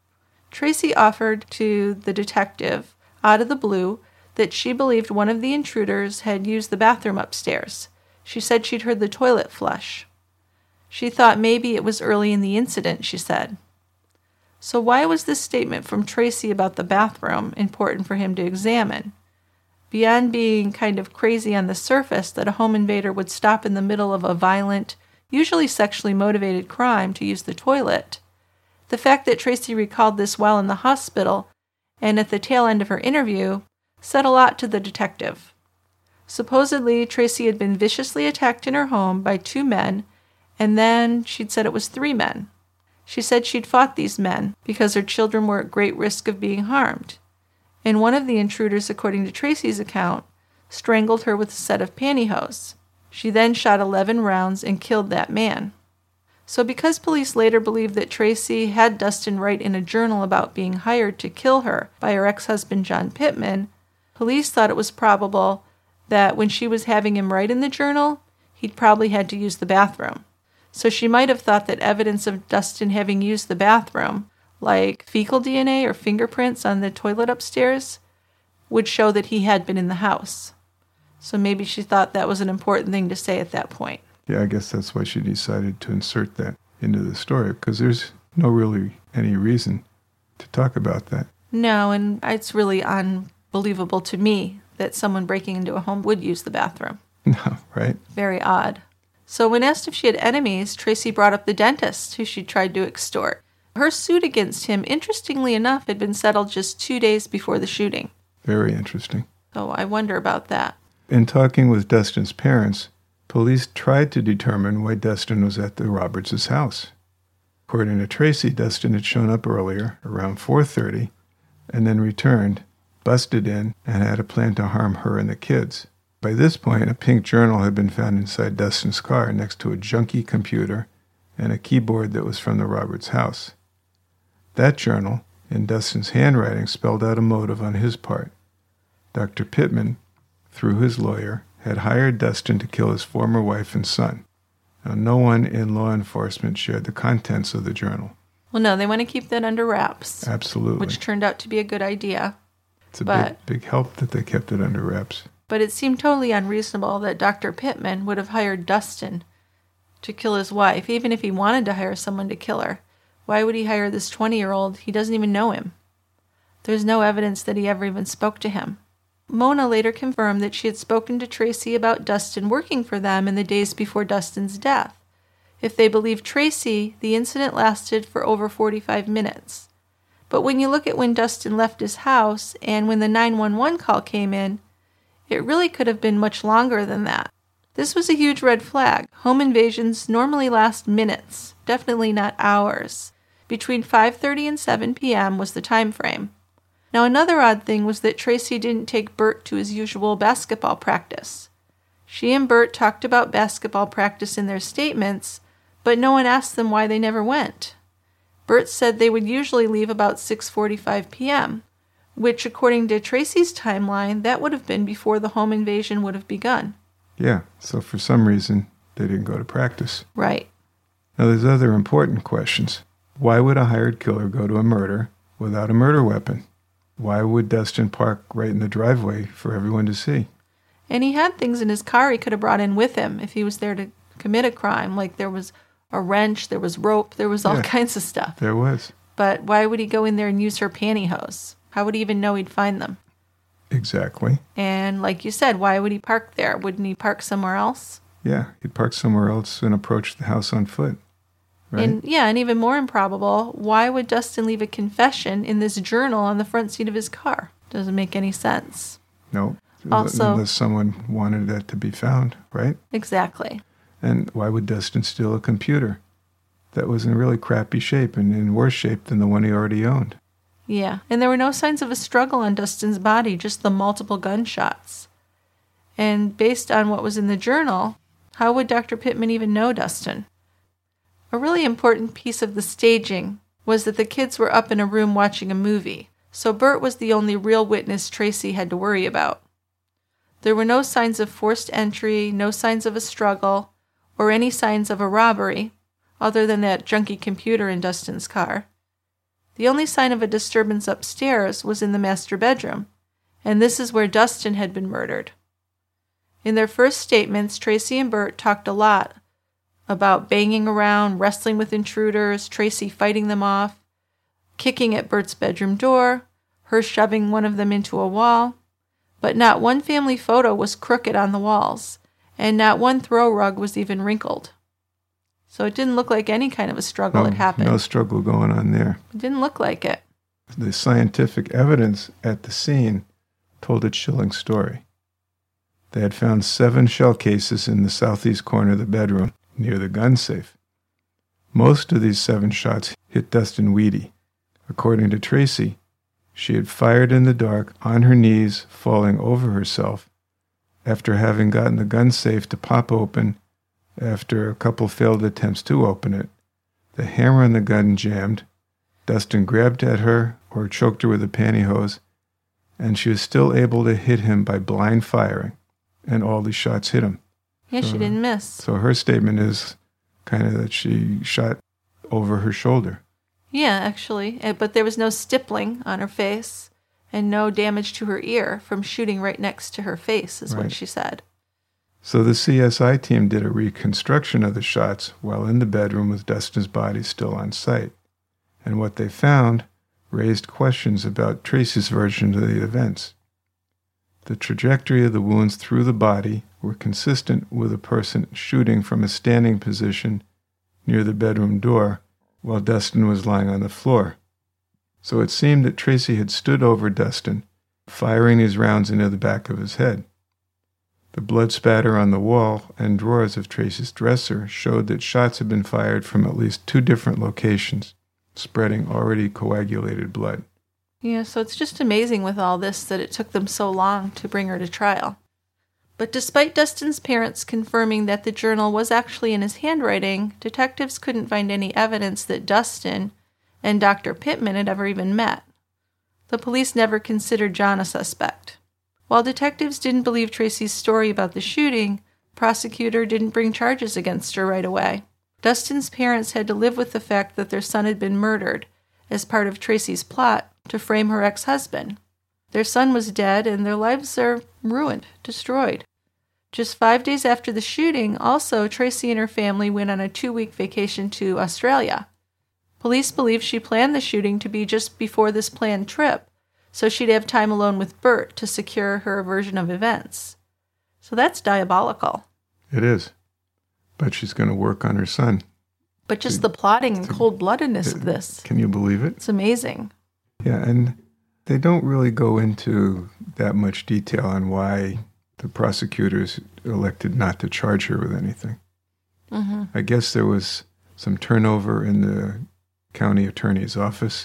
Tracy offered to the detective, out of the blue, that she believed one of the intruders had used the bathroom upstairs. She said she'd heard the toilet flush. She thought maybe it was early in the incident, she said. So why was this statement from Tracy about the bathroom important for him to examine? Beyond being kind of crazy on the surface that a home invader would stop in the middle of a violent, usually sexually motivated crime to use the toilet, the fact that Tracy recalled this while in the hospital and at the tail end of her interview said a lot to the detective. Supposedly, Tracy had been viciously attacked in her home by two men, and then she'd said it was three men. She said she'd fought these men because her children were at great risk of being harmed. And one of the intruders, according to Tracy's account, strangled her with a set of pantyhose. She then shot eleven rounds and killed that man. So because police later believed that Tracy had Dustin write in a journal about being hired to kill her by her ex-husband John Pittman, police thought it was probable that when she was having him write in the journal, he'd probably had to use the bathroom. So she might have thought that evidence of Dustin having used the bathroom, like fecal D N A or fingerprints on the toilet upstairs, would show that he had been in the house. So maybe she thought that was an important thing to say at that point. Yeah, I guess that's why she decided to insert that into the story, because there's no really any reason to talk about that. No, and it's really unbelievable to me that someone breaking into a home would use the bathroom. No, right? Very odd. So when asked if she had enemies, Tracy brought up the dentist who she tried to extort. Her suit against him, interestingly enough, had been settled just two days before the shooting. Very interesting. So I wonder about that. In talking with Dustin's parents, police tried to determine why Dustin was at the Roberts' house. According to Tracy, Dustin had shown up earlier, around four thirty, and then returned, busted in, and had a plan to harm her and the kids. By this point, a pink journal had been found inside Dustin's car next to a junky computer and a keyboard that was from the Roberts' house. That journal, in Dustin's handwriting, spelled out a motive on his part. Doctor Pittman, through his lawyer, had hired Dustin to kill his former wife and son. Now, no one in law enforcement shared the contents of the journal. Well, no, they want to keep that under wraps. Absolutely. Which turned out to be a good idea. It's a but, big, big help that they kept it under wraps. But it seemed totally unreasonable that Doctor Pittman would have hired Dustin to kill his wife, even if he wanted to hire someone to kill her. Why would he hire this twenty-year-old? He doesn't even know him. There's no evidence that he ever even spoke to him. Mona later confirmed that she had spoken to Tracy about Dustin working for them in the days before Dustin's death. If they believed Tracy, the incident lasted for over forty-five minutes. But when you look at when Dustin left his house and when the nine one one call came in, it really could have been much longer than that. This was a huge red flag. Home invasions normally last minutes, definitely not hours. Between five thirty and seven p.m. was the time frame. Now, another odd thing was that Tracy didn't take Bert to his usual basketball practice. She and Bert talked about basketball practice in their statements, but no one asked them why they never went. Bert said they would usually leave about six forty-five p.m., which, according to Tracy's timeline, that would have been before the home invasion would have begun. Yeah, so for some reason, they didn't go to practice. Right. Now, there's other important questions. Why would a hired killer go to a murder without a murder weapon? Why would Dustin park right in the driveway for everyone to see? And he had things in his car he could have brought in with him if he was there to commit a crime. Like there was a wrench, there was rope, there was all yeah, kinds of stuff. There was. But why would he go in there and use her pantyhose? How would he even know he'd find them? Exactly. And like you said, why would he park there? Wouldn't he park somewhere else? Yeah, he'd park somewhere else and approach the house on foot. right? And yeah, and even more improbable, why would Dustin leave a confession in this journal on the front seat of his car? Doesn't make any sense. No. Also, unless someone wanted that to be found, right? Exactly. And why would Dustin steal a computer that was in really crappy shape and in worse shape than the one he already owned? Yeah, and there were no signs of a struggle on Dustin's body, just the multiple gunshots. And based on what was in the journal, how would Doctor Pittman even know Dustin? A really important piece of the staging was that the kids were up in a room watching a movie, so Bert was the only real witness Tracy had to worry about. There were no signs of forced entry, no signs of a struggle, or any signs of a robbery, other than that junky computer in Dustin's car. The only sign of a disturbance upstairs was in the master bedroom, and this is where Dustin had been murdered. In their first statements, Tracy and Bert talked a lot about banging around, wrestling with intruders, Tracy fighting them off, kicking at Bert's bedroom door, her shoving one of them into a wall. But not one family photo was crooked on the walls, and not one throw rug was even wrinkled. So it didn't look like any kind of a struggle No, had happened. no struggle going on there. It didn't look like it. The scientific evidence at the scene told a chilling story. They had found seven shell cases in the southeast corner of the bedroom near the gun safe. Most of these seven shots hit Dustin Weedy. According to Tracy, she had fired in the dark, on her knees, falling over herself, after having gotten the gun safe to pop open after a couple failed attempts to open it. The hammer on the gun jammed. Dustin grabbed at her or choked her with a pantyhose, and she was still able to hit him by blind firing, and all the shots hit him. Yeah, So- she didn't miss. So her statement is kind of that she shot over her shoulder. Yeah, actually. eh, But there was no stippling on her face and no damage to her ear from shooting right next to her face, is Right. what she said. So the C S I team did a reconstruction of the shots while in the bedroom with Dustin's body still on site. And what they found raised questions about Tracy's version of the events. The trajectory of the wounds through the body were consistent with a person shooting from a standing position near the bedroom door while Dustin was lying on the floor. So it seemed that Tracy had stood over Dustin, firing these rounds into the back of his head. The blood spatter on the wall and drawers of Tracy's dresser showed that shots had been fired from at least two different locations, spreading already coagulated blood. Yeah, so it's just amazing with all this that it took them so long to bring her to trial. But despite Dustin's parents confirming that the journal was actually in his handwriting, detectives couldn't find any evidence that Dustin and Doctor Pittman had ever even met. The police never considered John a suspect. While detectives didn't believe Tracy's story about the shooting, prosecutor didn't bring charges against her right away. Dustin's parents had to live with the fact that their son had been murdered as part of Tracy's plot to frame her ex-husband. Their son was dead and their lives are ruined, destroyed. Just five days after the shooting, also, Tracy and her family went on a two-week vacation to Australia. Police believe she planned the shooting to be just before this planned trip, so she'd have time alone with Bert to secure her version of events. So that's diabolical. It is. But she's going to work on her son. But just the plotting and cold-bloodedness of this, Can you believe it? it's amazing. Yeah, and they don't really go into that much detail on why the prosecutors elected not to charge her with anything. Mm-hmm. I guess there was some turnover in the county attorney's office,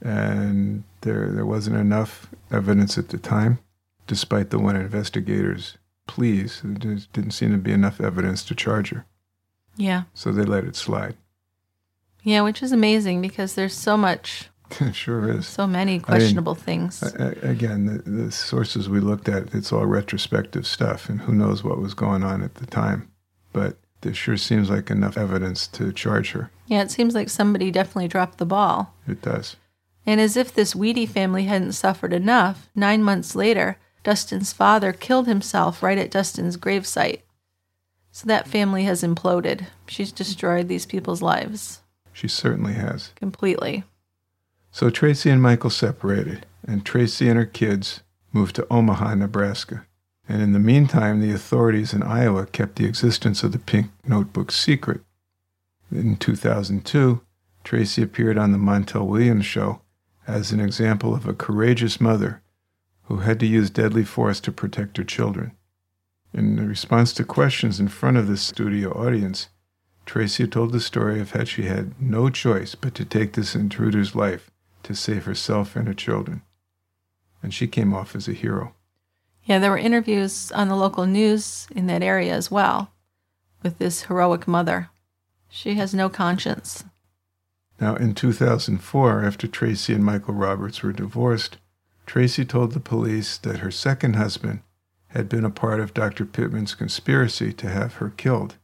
and there there wasn't enough evidence at the time, despite the one investigator's pleas. There just didn't seem to be enough evidence to charge her, Yeah. so they let it slide. Yeah, which is amazing because there's so much, It sure is. so many questionable things. A- a- Again, the, the sources we looked at, it's all retrospective stuff, and who knows what was going on at the time. But there sure seems like enough evidence to charge her. Yeah, it seems like somebody definitely dropped the ball. It does. And as if this Weedy family hadn't suffered enough, nine months later, Dustin's father killed himself right at Dustin's gravesite. So that family has imploded. She's destroyed these people's lives She certainly has. completely. So Tracy and Michael separated, and Tracy and her kids moved to Omaha, Nebraska. And in the meantime, the authorities in Iowa kept the existence of the pink notebook secret. In two thousand two, Tracy appeared on the Montel Williams Show as an example of a courageous mother who had to use deadly force to protect her children. In response to questions in front of the studio audience, Tracy told the story of how she had no choice but to take this intruder's life to save herself and her children. And she came off as a hero. Yeah, there were interviews on the local news in that area as well with this heroic mother. She has no conscience. Now, in two thousand four, after Tracy and Michael Roberts were divorced, Tracy told the police that her second husband had been a part of Doctor Pittman's conspiracy to have her killed.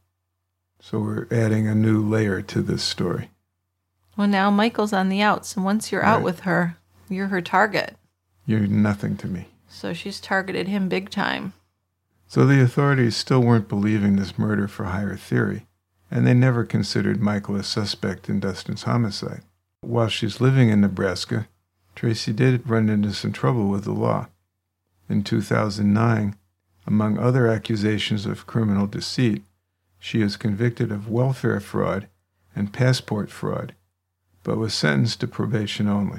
So we're adding a new layer to this story. Well, now Michael's on the outs, and once you're Right. out with her, you're her target. You're nothing to me. So she's targeted him big time. So the authorities still weren't believing this murder for hire theory, and they never considered Michael a suspect in Dustin's homicide. While she's living in Nebraska, Tracy did run into some trouble with the law. In two thousand nine, among other accusations of criminal deceit, she is convicted of welfare fraud and passport fraud, but was sentenced to probation only.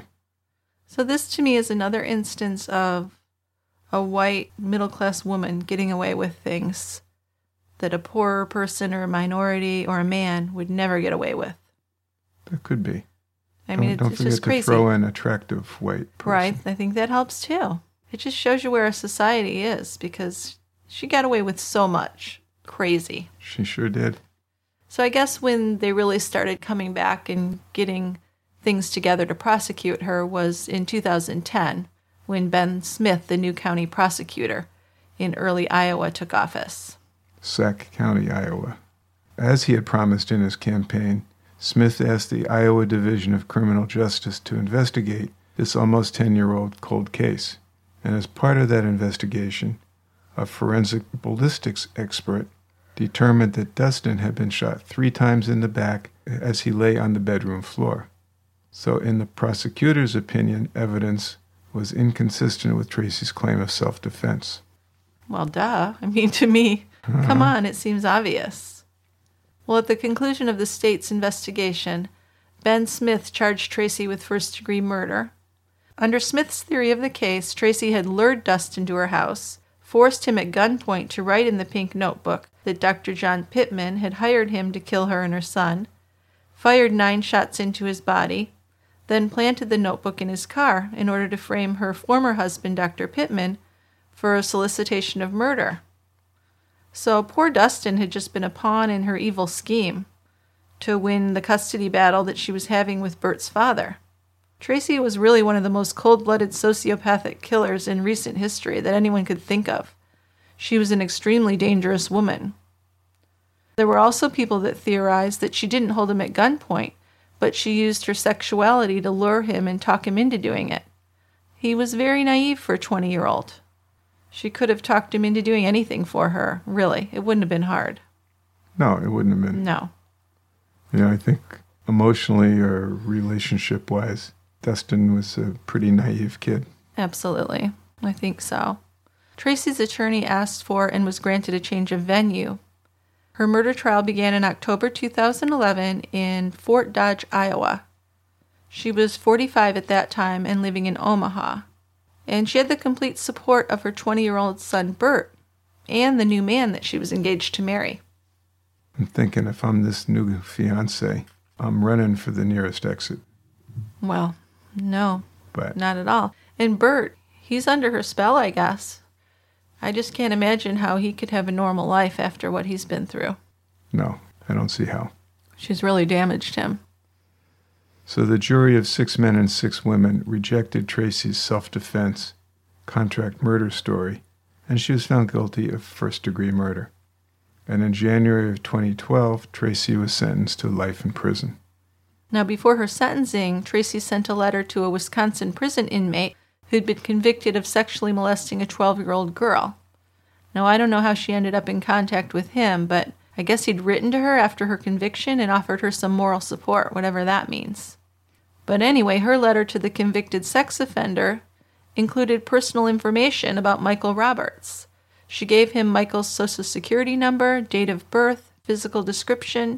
So this to me is another instance of a white middle-class woman getting away with things that a poorer person or a minority or a man would never get away with. That could be. I mean, don't, it's, don't it's forget just to crazy. throw in attractive white person. Right, I think that helps too. It just shows you where our society is, because she got away with so much. Crazy. She sure did. So I guess when they really started coming back and getting things together to prosecute her was in two thousand ten, when Ben Smith, the new county prosecutor in early Iowa, took office. Sac County, Iowa. As he had promised in his campaign, Smith asked the Iowa Division of Criminal Justice to investigate this almost ten-year-old cold case. And as part of that investigation, a forensic ballistics expert determined that Dustin had been shot three times in the back as he lay on the bedroom floor. So in the prosecutor's opinion, evidence was inconsistent with Tracy's claim of self-defense. Well, duh. I mean, to me, uh-huh. Come on, it seems obvious. Well, at the conclusion of the state's investigation, Ben Smith charged Tracy with first-degree murder. Under Smith's theory of the case, Tracy had lured Dustin to her house, forced him at gunpoint to write in the pink notebook that Doctor John Pittman had hired him to kill her and her son, fired nine shots into his body, then planted the notebook in his car in order to frame her former husband, Doctor Pittman, for a solicitation of murder. So poor Dustin had just been a pawn in her evil scheme to win the custody battle that she was having with Bert's father. Tracy was really one of the most cold-blooded sociopathic killers in recent history that anyone could think of. She was an extremely dangerous woman. There were also people that theorized that she didn't hold him at gunpoint, but she used her sexuality to lure him and talk him into doing it. He was very naive for a twenty-year-old. She could have talked him into doing anything for her, really. It wouldn't have been hard. No, it wouldn't have been. No. You know, I think emotionally or relationship-wise, Dustin was a pretty naive kid. Absolutely. I think so. Tracy's attorney asked for and was granted a change of venue. Her murder trial began in October two thousand eleven in Fort Dodge, Iowa. She was forty-five at that time and living in Omaha. And she had the complete support of her twenty-year-old son, Bert, and the new man that she was engaged to marry. I'm thinking if I'm this new fiancé, I'm running for the nearest exit. Well, no, but not at all. And Bert, he's under her spell, I guess. I just can't imagine how he could have a normal life after what he's been through. No, I don't see how. She's really damaged him. So the jury of six men and six women rejected Tracy's self-defense contract murder story, and she was found guilty of first-degree murder. And in January of twenty twelve, Tracy was sentenced to life in prison. Now, before her sentencing, Tracy sent a letter to a Wisconsin prison inmate who'd been convicted of sexually molesting a twelve-year-old girl. Now, I don't know how she ended up in contact with him, but I guess he'd written to her after her conviction and offered her some moral support, whatever that means. But anyway, her letter to the convicted sex offender included personal information about Michael Roberts. She gave him Michael's social security number, date of birth, physical description,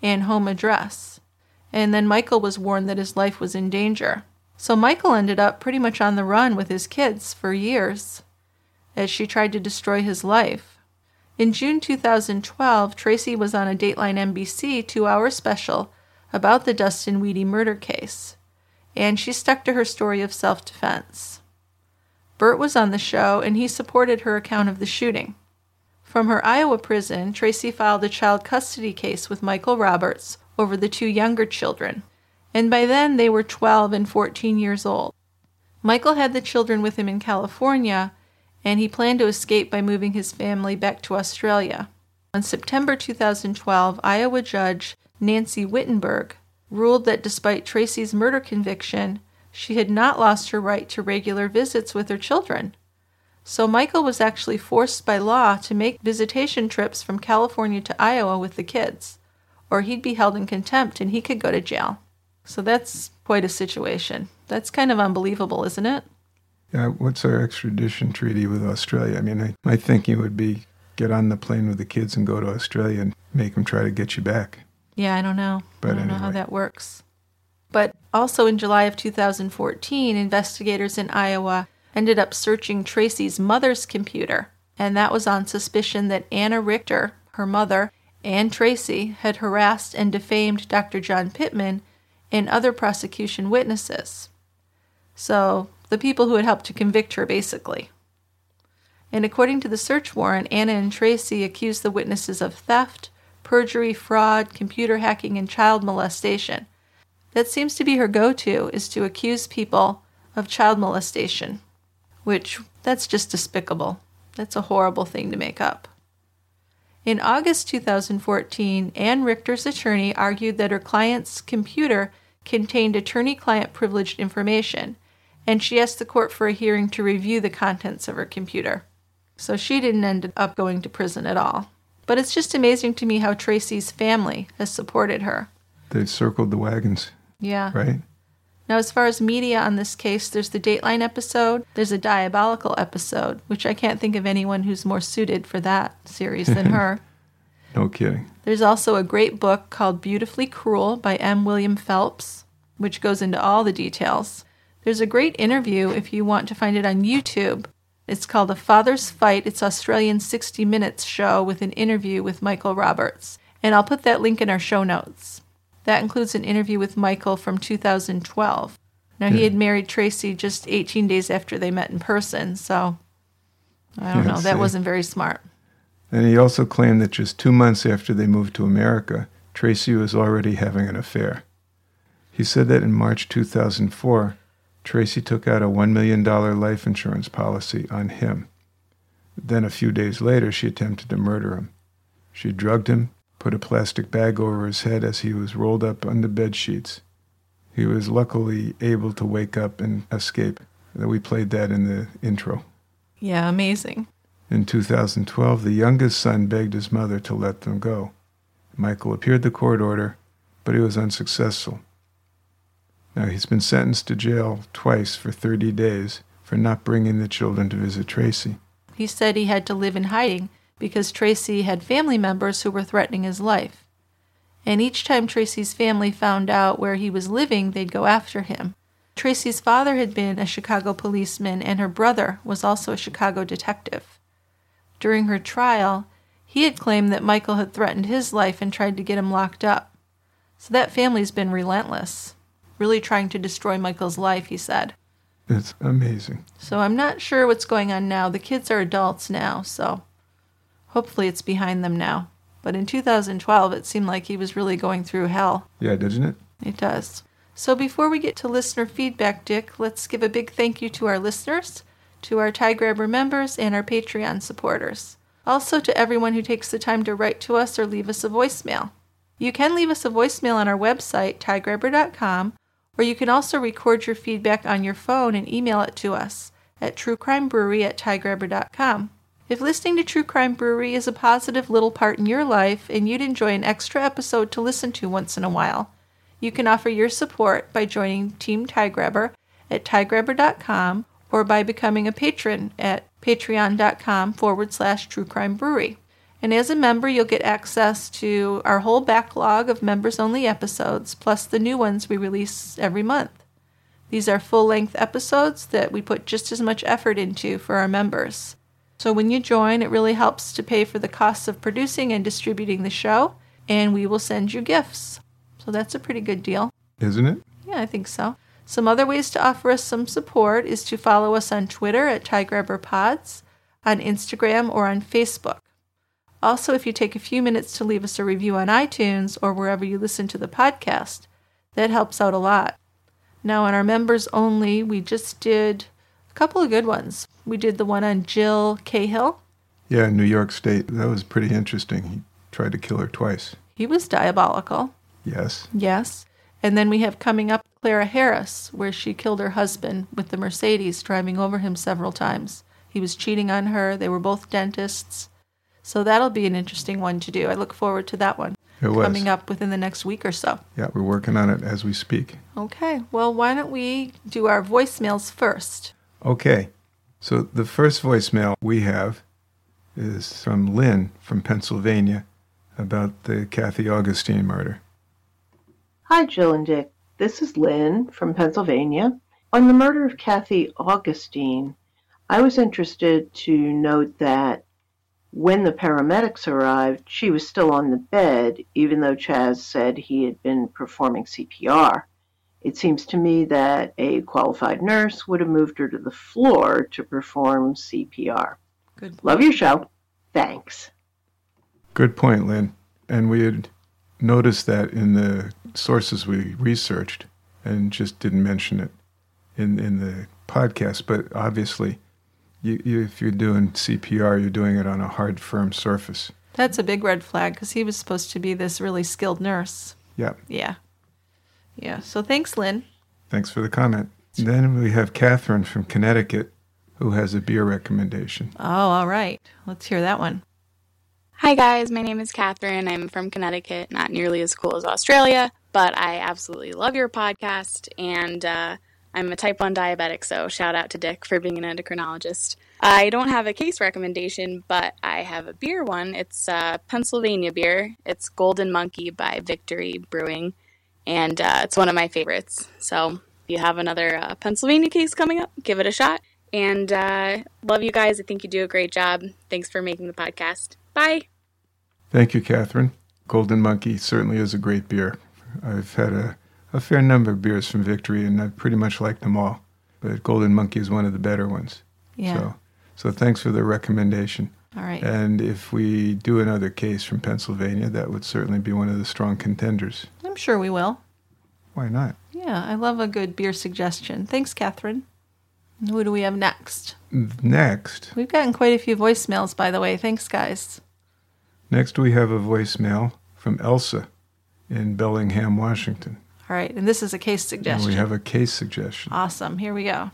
and home address. And then Michael was warned that his life was in danger. So Michael ended up pretty much on the run with his kids for years as she tried to destroy his life. In June two thousand twelve, Tracy was on a Dateline N B C two-hour special about the Dustin Weedy murder case, and she stuck to her story of self-defense. Bert was on the show, and he supported her account of the shooting. From her Iowa prison, Tracy filed a child custody case with Michael Roberts over the two younger children, and by then they were twelve and fourteen years old. Michael had the children with him in California, and he planned to escape by moving his family back to Australia. In September two thousand twelve, Iowa Judge Nancy Wittenberg ruled that despite Tracy's murder conviction, she had not lost her right to regular visits with her children. So Michael was actually forced by law to make visitation trips from California to Iowa with the kids, or he'd be held in contempt and he could go to jail. So that's quite a situation. That's kind of unbelievable, isn't it? Yeah, what's our extradition treaty with Australia? I mean, I, my thinking would be get on the plane with the kids and go to Australia and make them try to get you back. Yeah, I don't know. But I don't anyway. know how that works. But also in July of two thousand fourteen, investigators in Iowa ended up searching Tracy's mother's computer, and that was on suspicion that Anna Richter, her mother, and Tracy had harassed and defamed Doctor John Pittman and other prosecution witnesses. So, the people who had helped to convict her, basically. And according to the search warrant, Anna and Tracy accused the witnesses of theft, perjury, fraud, computer hacking, and child molestation. That seems to be her go-to, is to accuse people of child molestation, which, that's just despicable. That's a horrible thing to make up. In August two thousand fourteen, Ann Richter's attorney argued that her client's computer contained attorney-client privileged information, and she asked the court for a hearing to review the contents of her computer. So she didn't end up going to prison at all. But it's just amazing to me how Tracy's family has supported her. They circled the wagons. Yeah. Right? Now, as far as media on this case, there's the Dateline episode, there's a Diabolical episode, which I can't think of anyone who's more suited for that series than her. No kidding. There's also a great book called Beautifully Cruel by M. William Phelps, which goes into all the details. There's a great interview if you want to find it on YouTube. It's called A Father's Fight. It's Australian sixty minutes show with an interview with Michael Roberts. And I'll put that link in our show notes. That includes an interview with Michael from two thousand twelve. Now, he had married Tracy just eighteen days after they met in person, so I don't Yeah, know. That see. wasn't very smart. And he also claimed that just two months after they moved to America, Tracy was already having an affair. He said that in March two thousand four, Tracy took out a one million dollars life insurance policy on him. Then a few days later, she attempted to murder him. She drugged him, put a plastic bag over his head as he was rolled up under bed sheets. He was luckily able to wake up and escape. We played that in the intro. Yeah, amazing. In two thousand twelve, the youngest son begged his mother to let them go. Michael appealed the court order, but he was unsuccessful. Now, he's been sentenced to jail twice for thirty days for not bringing the children to visit Tracy. He said he had to live in hiding because Tracy had family members who were threatening his life. And each time Tracy's family found out where he was living, they'd go after him. Tracy's father had been a Chicago policeman, and her brother was also a Chicago detective. During her trial, he had claimed that Michael had threatened his life and tried to get him locked up. So that family's been relentless, really trying to destroy Michael's life, he said. It's amazing. So I'm not sure what's going on now. The kids are adults now, so hopefully it's behind them now. But in two thousand twelve, it seemed like he was really going through hell. Yeah, doesn't it? It does. So before we get to listener feedback, Dick, let's give a big thank you to our listeners, to our Tie Grabber members, and our Patreon supporters. Also to everyone who takes the time to write to us or leave us a voicemail. You can leave us a voicemail on our website, tie grabber dot com, or you can also record your feedback on your phone and email it to us at truecrimebrewery at tie grabber dot com. If listening to True Crime Brewery is a positive little part in your life and you'd enjoy an extra episode to listen to once in a while, you can offer your support by joining Team Tie Grabber at tie grabber dot com or by becoming a patron at patreon dot com forward slash True Crime Brewery. And as a member, you'll get access to our whole backlog of members-only episodes, plus the new ones we release every month. These are full-length episodes that we put just as much effort into for our members. So when you join, it really helps to pay for the costs of producing and distributing the show, and we will send you gifts. So that's a pretty good deal. Isn't it? Yeah, I think so. Some other ways to offer us some support is to follow us on Twitter at TieGrabberPods, on Instagram, or on Facebook. Also, if you take a few minutes to leave us a review on iTunes or wherever you listen to the podcast, that helps out a lot. Now, on our members only, we just did a couple of good ones. We did the one on Jill Cahill. Yeah, New York State. That was pretty interesting. He tried to kill her twice. He was diabolical. Yes. Yes. And then we have coming up Clara Harris, where she killed her husband with the Mercedes, driving over him several times. He was cheating on her. They were both dentists. So that'll be an interesting one to do. I look forward to that one. It was. Coming up within the next week or so. Yeah, we're working on it as we speak. Okay. Well, why don't we do our voicemails first? Okay. So the first voicemail we have is from Lynn from Pennsylvania about the Kathy Augustine murder. Hi, Jill and Dick. This is Lynn from Pennsylvania. On the murder of Kathy Augustine, I was interested to note that when the paramedics arrived, she was still on the bed, even though Chaz said he had been performing C P R. It seems to me that a qualified nurse would have moved her to the floor to perform C P R. Good. Love your show. Thanks. Good point, Lynn. And we had noticed that in the sources we researched and just didn't mention it in, in the podcast. But obviously, you, you, if you're doing C P R, you're doing it on a hard, firm surface. That's a big red flag because he was supposed to be this really skilled nurse. Yeah. Yeah. Yeah. So thanks, Lynn. Thanks for the comment. Then we have Catherine from Connecticut who has a beer recommendation. Oh, all right. Let's hear that one. Hi guys, my name is Catherine. I'm from Connecticut, not nearly as cool as Australia, but I absolutely love your podcast, and uh, I'm a type one diabetic, so shout out to Dick for being an endocrinologist. I don't have a case recommendation, but I have a beer one. It's uh, Pennsylvania beer. It's Golden Monkey by Victory Brewing, and uh, it's one of my favorites. So if you have another uh, Pennsylvania case coming up, give it a shot. And uh, love you guys. I think you do a great job. Thanks for making the podcast. Bye. Thank you, Catherine. Golden Monkey certainly is a great beer. I've had a, a fair number of beers from Victory, and I pretty much like them all. But Golden Monkey is one of the better ones. Yeah. So, so thanks for the recommendation. All right. And if we do another case from Pennsylvania, that would certainly be one of the strong contenders. I'm sure we will. Why not? Yeah, I love a good beer suggestion. Thanks, Catherine. Who do we have next? Next. We've gotten quite a few voicemails, by the way. Thanks, guys. Next, we have a voicemail from Elsa in Bellingham, Washington. All right, and this is a case suggestion. And we have a case suggestion. Awesome. Here we go.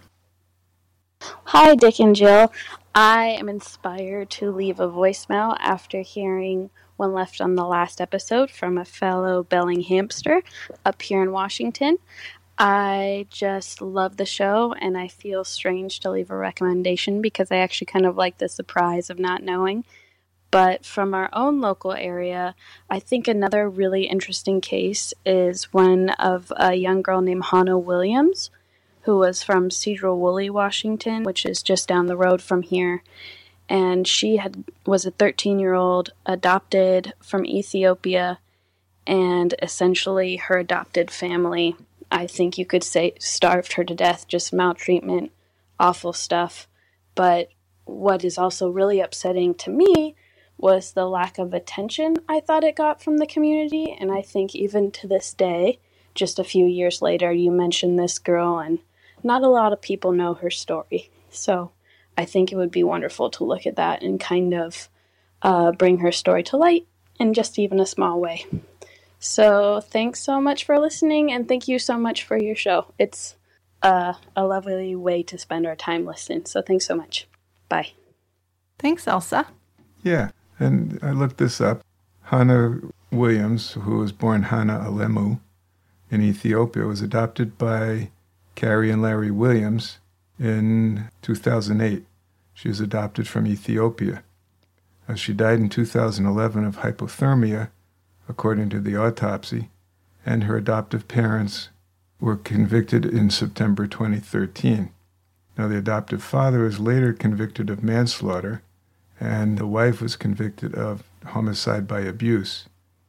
Hi, Dick and Jill. I am inspired to leave a voicemail after hearing one left on the last episode from a fellow Bellinghamster up here in Washington. I just love the show, and I feel strange to leave a recommendation because I actually kind of like the surprise of not knowing. But from our own local area, I think another really interesting case is one of a young girl named Hannah Williams, who was from Sedro-Woolley, Washington, which is just down the road from here. And she had was a thirteen-year-old adopted from Ethiopia, and essentially her adopted family, I think you could say, starved her to death, just maltreatment, awful stuff. But what is also really upsetting to me was the lack of attention I thought it got from the community. And I think even to this day, just a few years later, you mention this girl and not a lot of people know her story. So I think it would be wonderful to look at that and kind of uh, bring her story to light in just even a small way. So thanks so much for listening, and thank you so much for your show. It's uh, a lovely way to spend our time listening. So thanks so much. Bye. Thanks, Elsa. Yeah, and I looked this up. Hannah Williams, who was born Hannah Alemu in Ethiopia, was adopted by Carrie and Larry Williams in two thousand eight. She was adopted from Ethiopia. Uh, she died in two thousand eleven of hypothermia, according to the autopsy, and her adoptive parents were convicted in September twenty thirteen. Now, the adoptive father was later convicted of manslaughter, and the wife was convicted of homicide by abuse,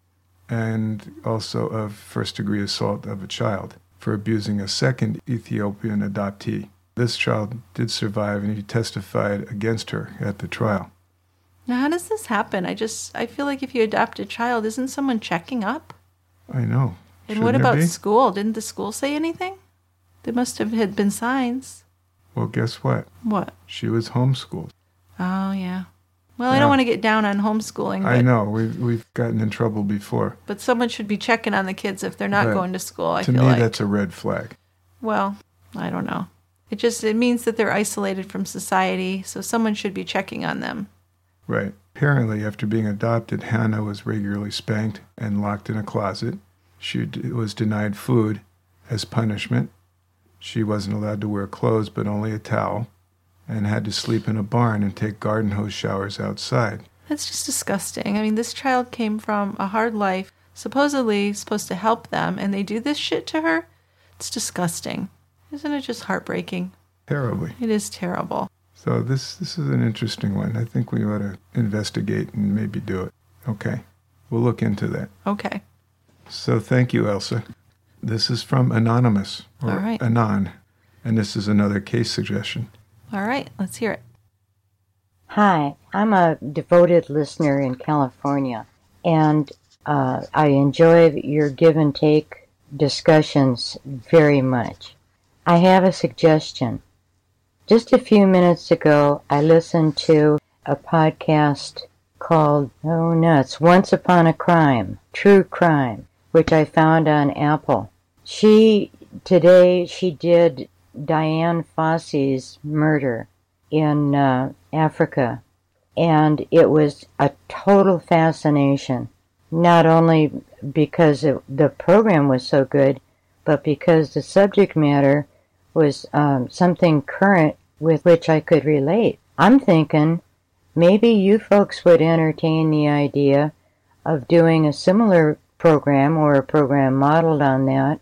and also of first-degree assault of a child for abusing a second Ethiopian adoptee. This child did survive, and he testified against her at the trial. Now, how does this happen? I just, I feel like if you adopt a child, isn't someone checking up? I know. And Shouldn't what there about be? school? Didn't the school say anything? There must have had been signs. Well, guess what? What? She was homeschooled. Oh, yeah. Well, I Yeah. don't want to get down on homeschooling. But, I know. We've, we've gotten in trouble before. But someone should be checking on the kids if they're not But going to school, I to feel me, like. that's a red flag. Well, I don't know. It just, it means that they're isolated from society, so someone should be checking on them. Right. Apparently, after being adopted, Hannah was regularly spanked and locked in a closet. She d- was denied food as punishment. She wasn't allowed to wear clothes, but only a towel, and had to sleep in a barn and take garden hose showers outside. That's just disgusting. I mean, this child came from a hard life, supposedly supposed to help them, and they do this shit to her? It's disgusting. Isn't it just heartbreaking? Terribly. It is terrible. So this this is an interesting one. I think we ought to investigate and maybe do it. Okay. We'll look into that. Okay. So thank you, Elsa. This is from Anonymous, or All right. Anon, and this is another case suggestion. All right, let's hear it. Hi, I'm a devoted listener in California, and uh, I enjoy your give and take discussions very much. I have a suggestion. Just a few minutes ago, I listened to a podcast called, oh nuts, Once Upon a Crime, True Crime, which I found on Apple. She, today, she did Dian Fossey's murder in uh, Africa, and it was a total fascination, not only because it, the program was so good, but because the subject matter was um, something current with which I could relate. I'm thinking maybe you folks would entertain the idea of doing a similar program or a program modeled on that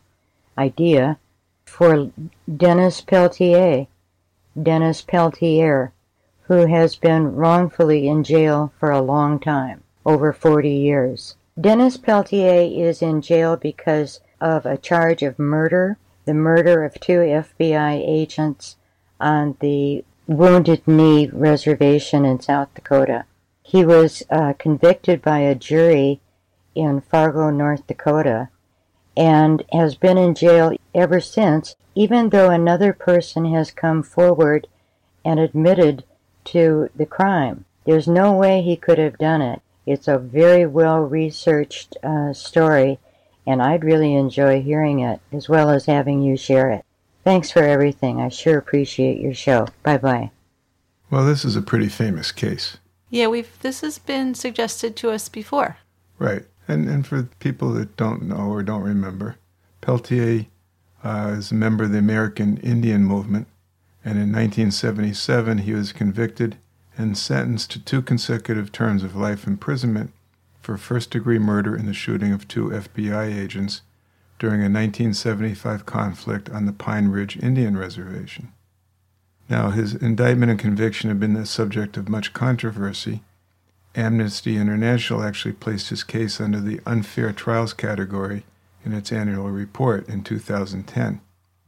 idea for Dennis Peltier, Dennis Peltier, who has been wrongfully in jail for a long time, over forty years. Dennis Peltier is in jail because of a charge of murder, the murder of two F B I agents on the Wounded Knee Reservation in South Dakota. He was uh, convicted by a jury in Fargo, North Dakota, and has been in jail ever since, even though another person has come forward and admitted to the crime. There's no way he could have done it. It's a very well-researched uh, story, and I'd really enjoy hearing it, as well as having you share it. Thanks for everything. I sure appreciate your show. Bye-bye. Well, this is a pretty famous case. Yeah, we've this has been suggested to us before. Right. And and for people that don't know or don't remember, Peltier uh, is a member of the American Indian Movement, and in nineteen seventy-seven he was convicted and sentenced to two consecutive terms of life imprisonment for first-degree murder in the shooting of two F B I agents during a nineteen seventy-five conflict on the Pine Ridge Indian Reservation. Now, his indictment and conviction have been the subject of much controversy. Amnesty International actually placed his case under the unfair trials category in its annual report in two thousand ten.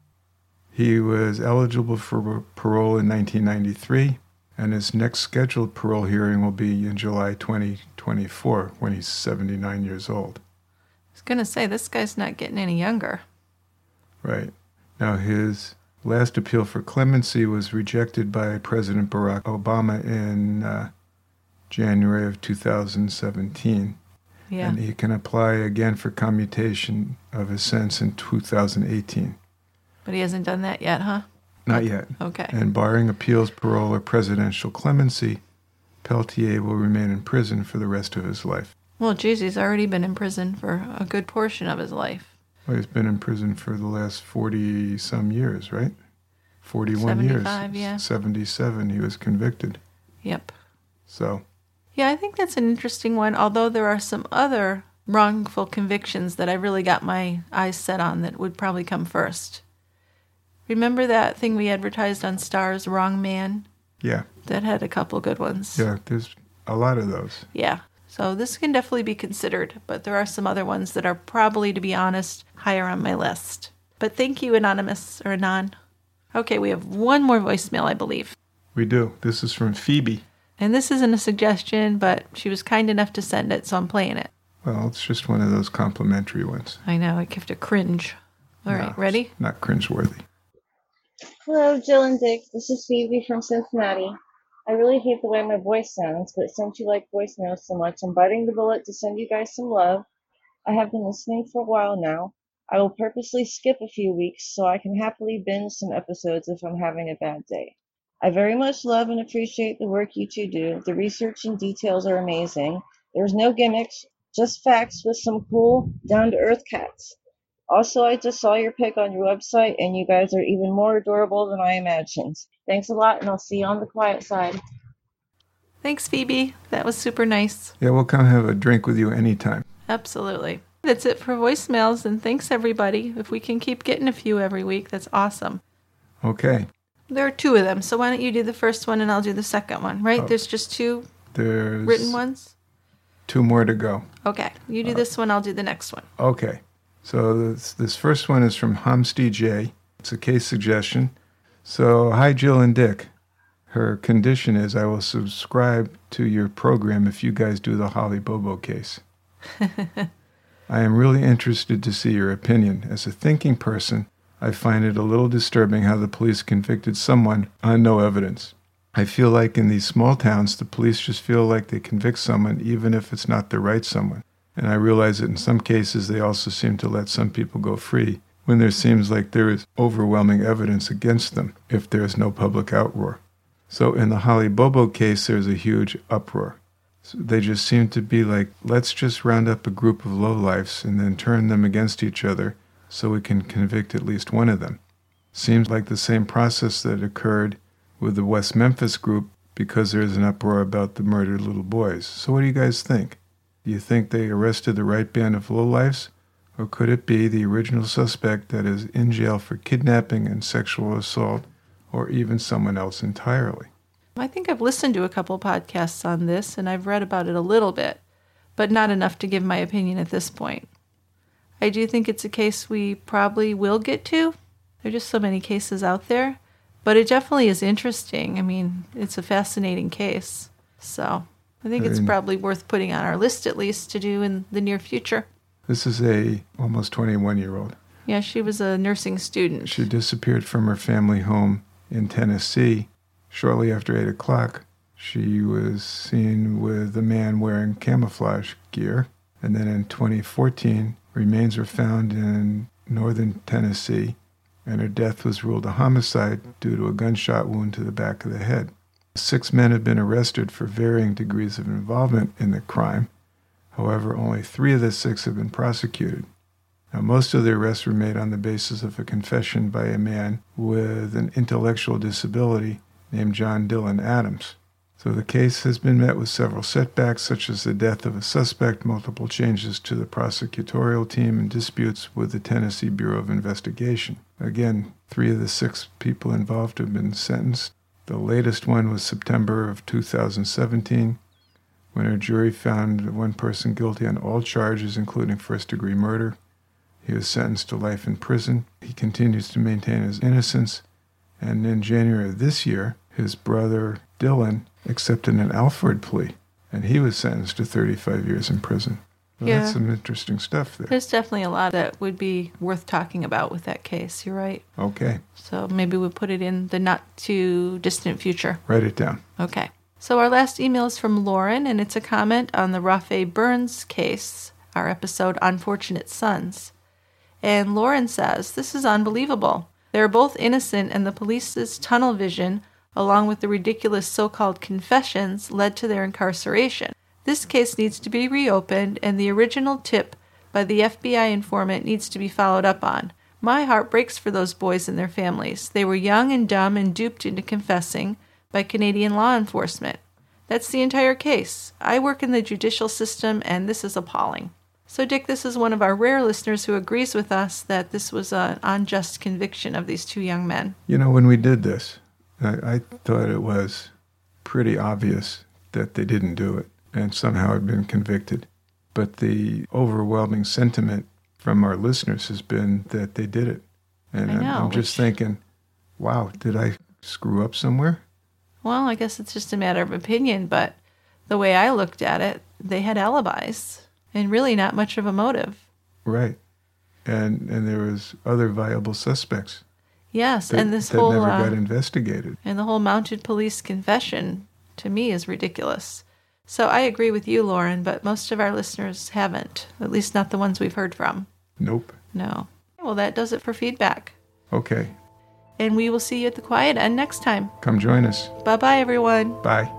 He was eligible for parole in nineteen ninety-three, and his next scheduled parole hearing will be in July twenty twenty-four, when he's seventy-nine years old. I was going to say, this guy's not getting any younger. Right. Now, his last appeal for clemency was rejected by President Barack Obama in uh, January of two thousand seventeen. Yeah. And he can apply again for commutation of his sentence in two thousand eighteen. But he hasn't done that yet, huh? Not yet. Okay. And barring appeals, parole, or presidential clemency, Peltier will remain in prison for the rest of his life. Well, geez, he's already been in prison for a good portion of his life. Well, he's been in prison for the last forty-some years, right? forty-one years. seventy-five, yeah. seventy-seven, he was convicted. Yep. So. Yeah, I think that's an interesting one, although there are some other wrongful convictions that I really got my eyes set on that would probably come first. Remember that thing we advertised on Starz, Wrong Man? Yeah. That had a couple good ones. Yeah, there's a lot of those. Yeah. So this can definitely be considered, but there are some other ones that are probably, to be honest, higher on my list. But thank you, Anonymous, or Anon. Okay, we have one more voicemail, I believe. We do. This is from Phoebe. And this isn't a suggestion, but she was kind enough to send it, so I'm playing it. Well, it's just one of those complimentary ones. I know, I have to cringe. All No, right, ready? Not cringeworthy. Hello, Jill and Dick. This is Phoebe from Cincinnati. I really hate the way my voice sounds, but since you like voicemails so much, I'm biting the bullet to send you guys some love. I have been listening for a while now. I will purposely skip a few weeks so I can happily binge some episodes if I'm having a bad day. I very much love and appreciate the work you two do. The research and details are amazing. There's no gimmicks, just facts with some cool, down-to-earth cats. Also, I just saw your pic on your website, and you guys are even more adorable than I imagined. Thanks a lot, and I'll see you on the quiet side. Thanks, Phoebe. That was super nice. Yeah, we'll come have a drink with you anytime. Absolutely. That's it for voicemails, and thanks, everybody. If we can keep getting a few every week, that's awesome. Okay. There are two of them, so why don't you do the first one, and I'll do the second one, right? Oh. There's just two There's written ones? two more to go. Okay. You do this one, I'll do the next one. Okay. So this, this first one is from Homsty J. It's a case suggestion. So, hi, Jill and Dick. Her condition is I will subscribe to your program if you guys do the Holly Bobo case. I am really interested to see your opinion. As a thinking person, I find it a little disturbing how the police convicted someone on no evidence. I feel like in these small towns, the police just feel like they convict someone even if it's not the right someone. And I realize that in some cases they also seem to let some people go free when there seems like there is overwhelming evidence against them if there is no public outroar. So in the Holly Bobo case, there's a huge uproar. So they just seem to be like, let's just round up a group of lowlifes and then turn them against each other so we can convict at least one of them. Seems like the same process that occurred with the West Memphis group because there's an uproar about the murdered little boys. So what do you guys think? Do you think they arrested the right band of lowlifes? Or could it be the original suspect that is in jail for kidnapping and sexual assault, or even someone else entirely? I think I've listened to a couple podcasts on this, and I've read about it a little bit, but not enough to give my opinion at this point. I do think it's a case we probably will get to. There are just so many cases out there, but it definitely is interesting. I mean, it's a fascinating case, so I think it's probably worth putting on our list at least to do in the near future. This is a almost twenty-one-year-old. Yeah, she was a nursing student. She disappeared from her family home in Tennessee. Shortly after eight o'clock, she was seen with a man wearing camouflage gear. And then in twenty fourteen, remains were found in northern Tennessee, and her death was ruled a homicide due to a gunshot wound to the back of the head. Six men have been arrested for varying degrees of involvement in the crime. However, only three of the six have been prosecuted. Now, most of the arrests were made on the basis of a confession by a man with an intellectual disability named John Dylan Adams. So the case has been met with several setbacks, such as the death of a suspect, multiple changes to the prosecutorial team, and disputes with the Tennessee Bureau of Investigation. Again, three of the six people involved have been sentenced. The latest one was September of two thousand seventeen, when a jury found one person guilty on all charges, including first-degree murder. He was sentenced to life in prison. He continues to maintain his innocence. And in January of this year, his brother Dylan accepted an Alford plea, and he was sentenced to thirty-five years in prison. Well, Yeah. That's some interesting stuff there. There's definitely a lot that would be worth talking about with that case. You're right. Okay, So maybe we'll put it in the not-too-distant future. write it down. Okay. So our last email is from Lauren, and it's a comment on the Rafe Burns case, our episode Unfortunate Sons. And Lauren says, this is unbelievable. They are both innocent, and the police's tunnel vision, along with the ridiculous so-called confessions, led to their incarceration. This case needs to be reopened, and the original tip by the F B I informant needs to be followed up on. My heart breaks for those boys and their families. They were young and dumb and duped into confessing by Canadian law enforcement. That's the entire case. I work in the judicial system, and this is appalling. So, Dick, this is one of our rare listeners who agrees with us that this was an unjust conviction of these two young men. You know, when we did this, I, I thought it was pretty obvious that they didn't do it and somehow had been convicted. But the overwhelming sentiment from our listeners has been that they did it. And I know, I'm, I'm just which... thinking, wow, did I screw up somewhere? Well, I guess it's just a matter of opinion, but the way I looked at it, they had alibis and really not much of a motive. Right. And and there was other viable suspects. Yes, that, and this that whole... never uh, got investigated. And the whole mounted police confession, to me, is ridiculous. So I agree with you, Lauren, but most of our listeners haven't, at least not the ones we've heard from. Nope. No. Well, that does it for feedback. Okay. And we will see you at the quiet end next time. Come join us. Bye-bye, everyone. Bye.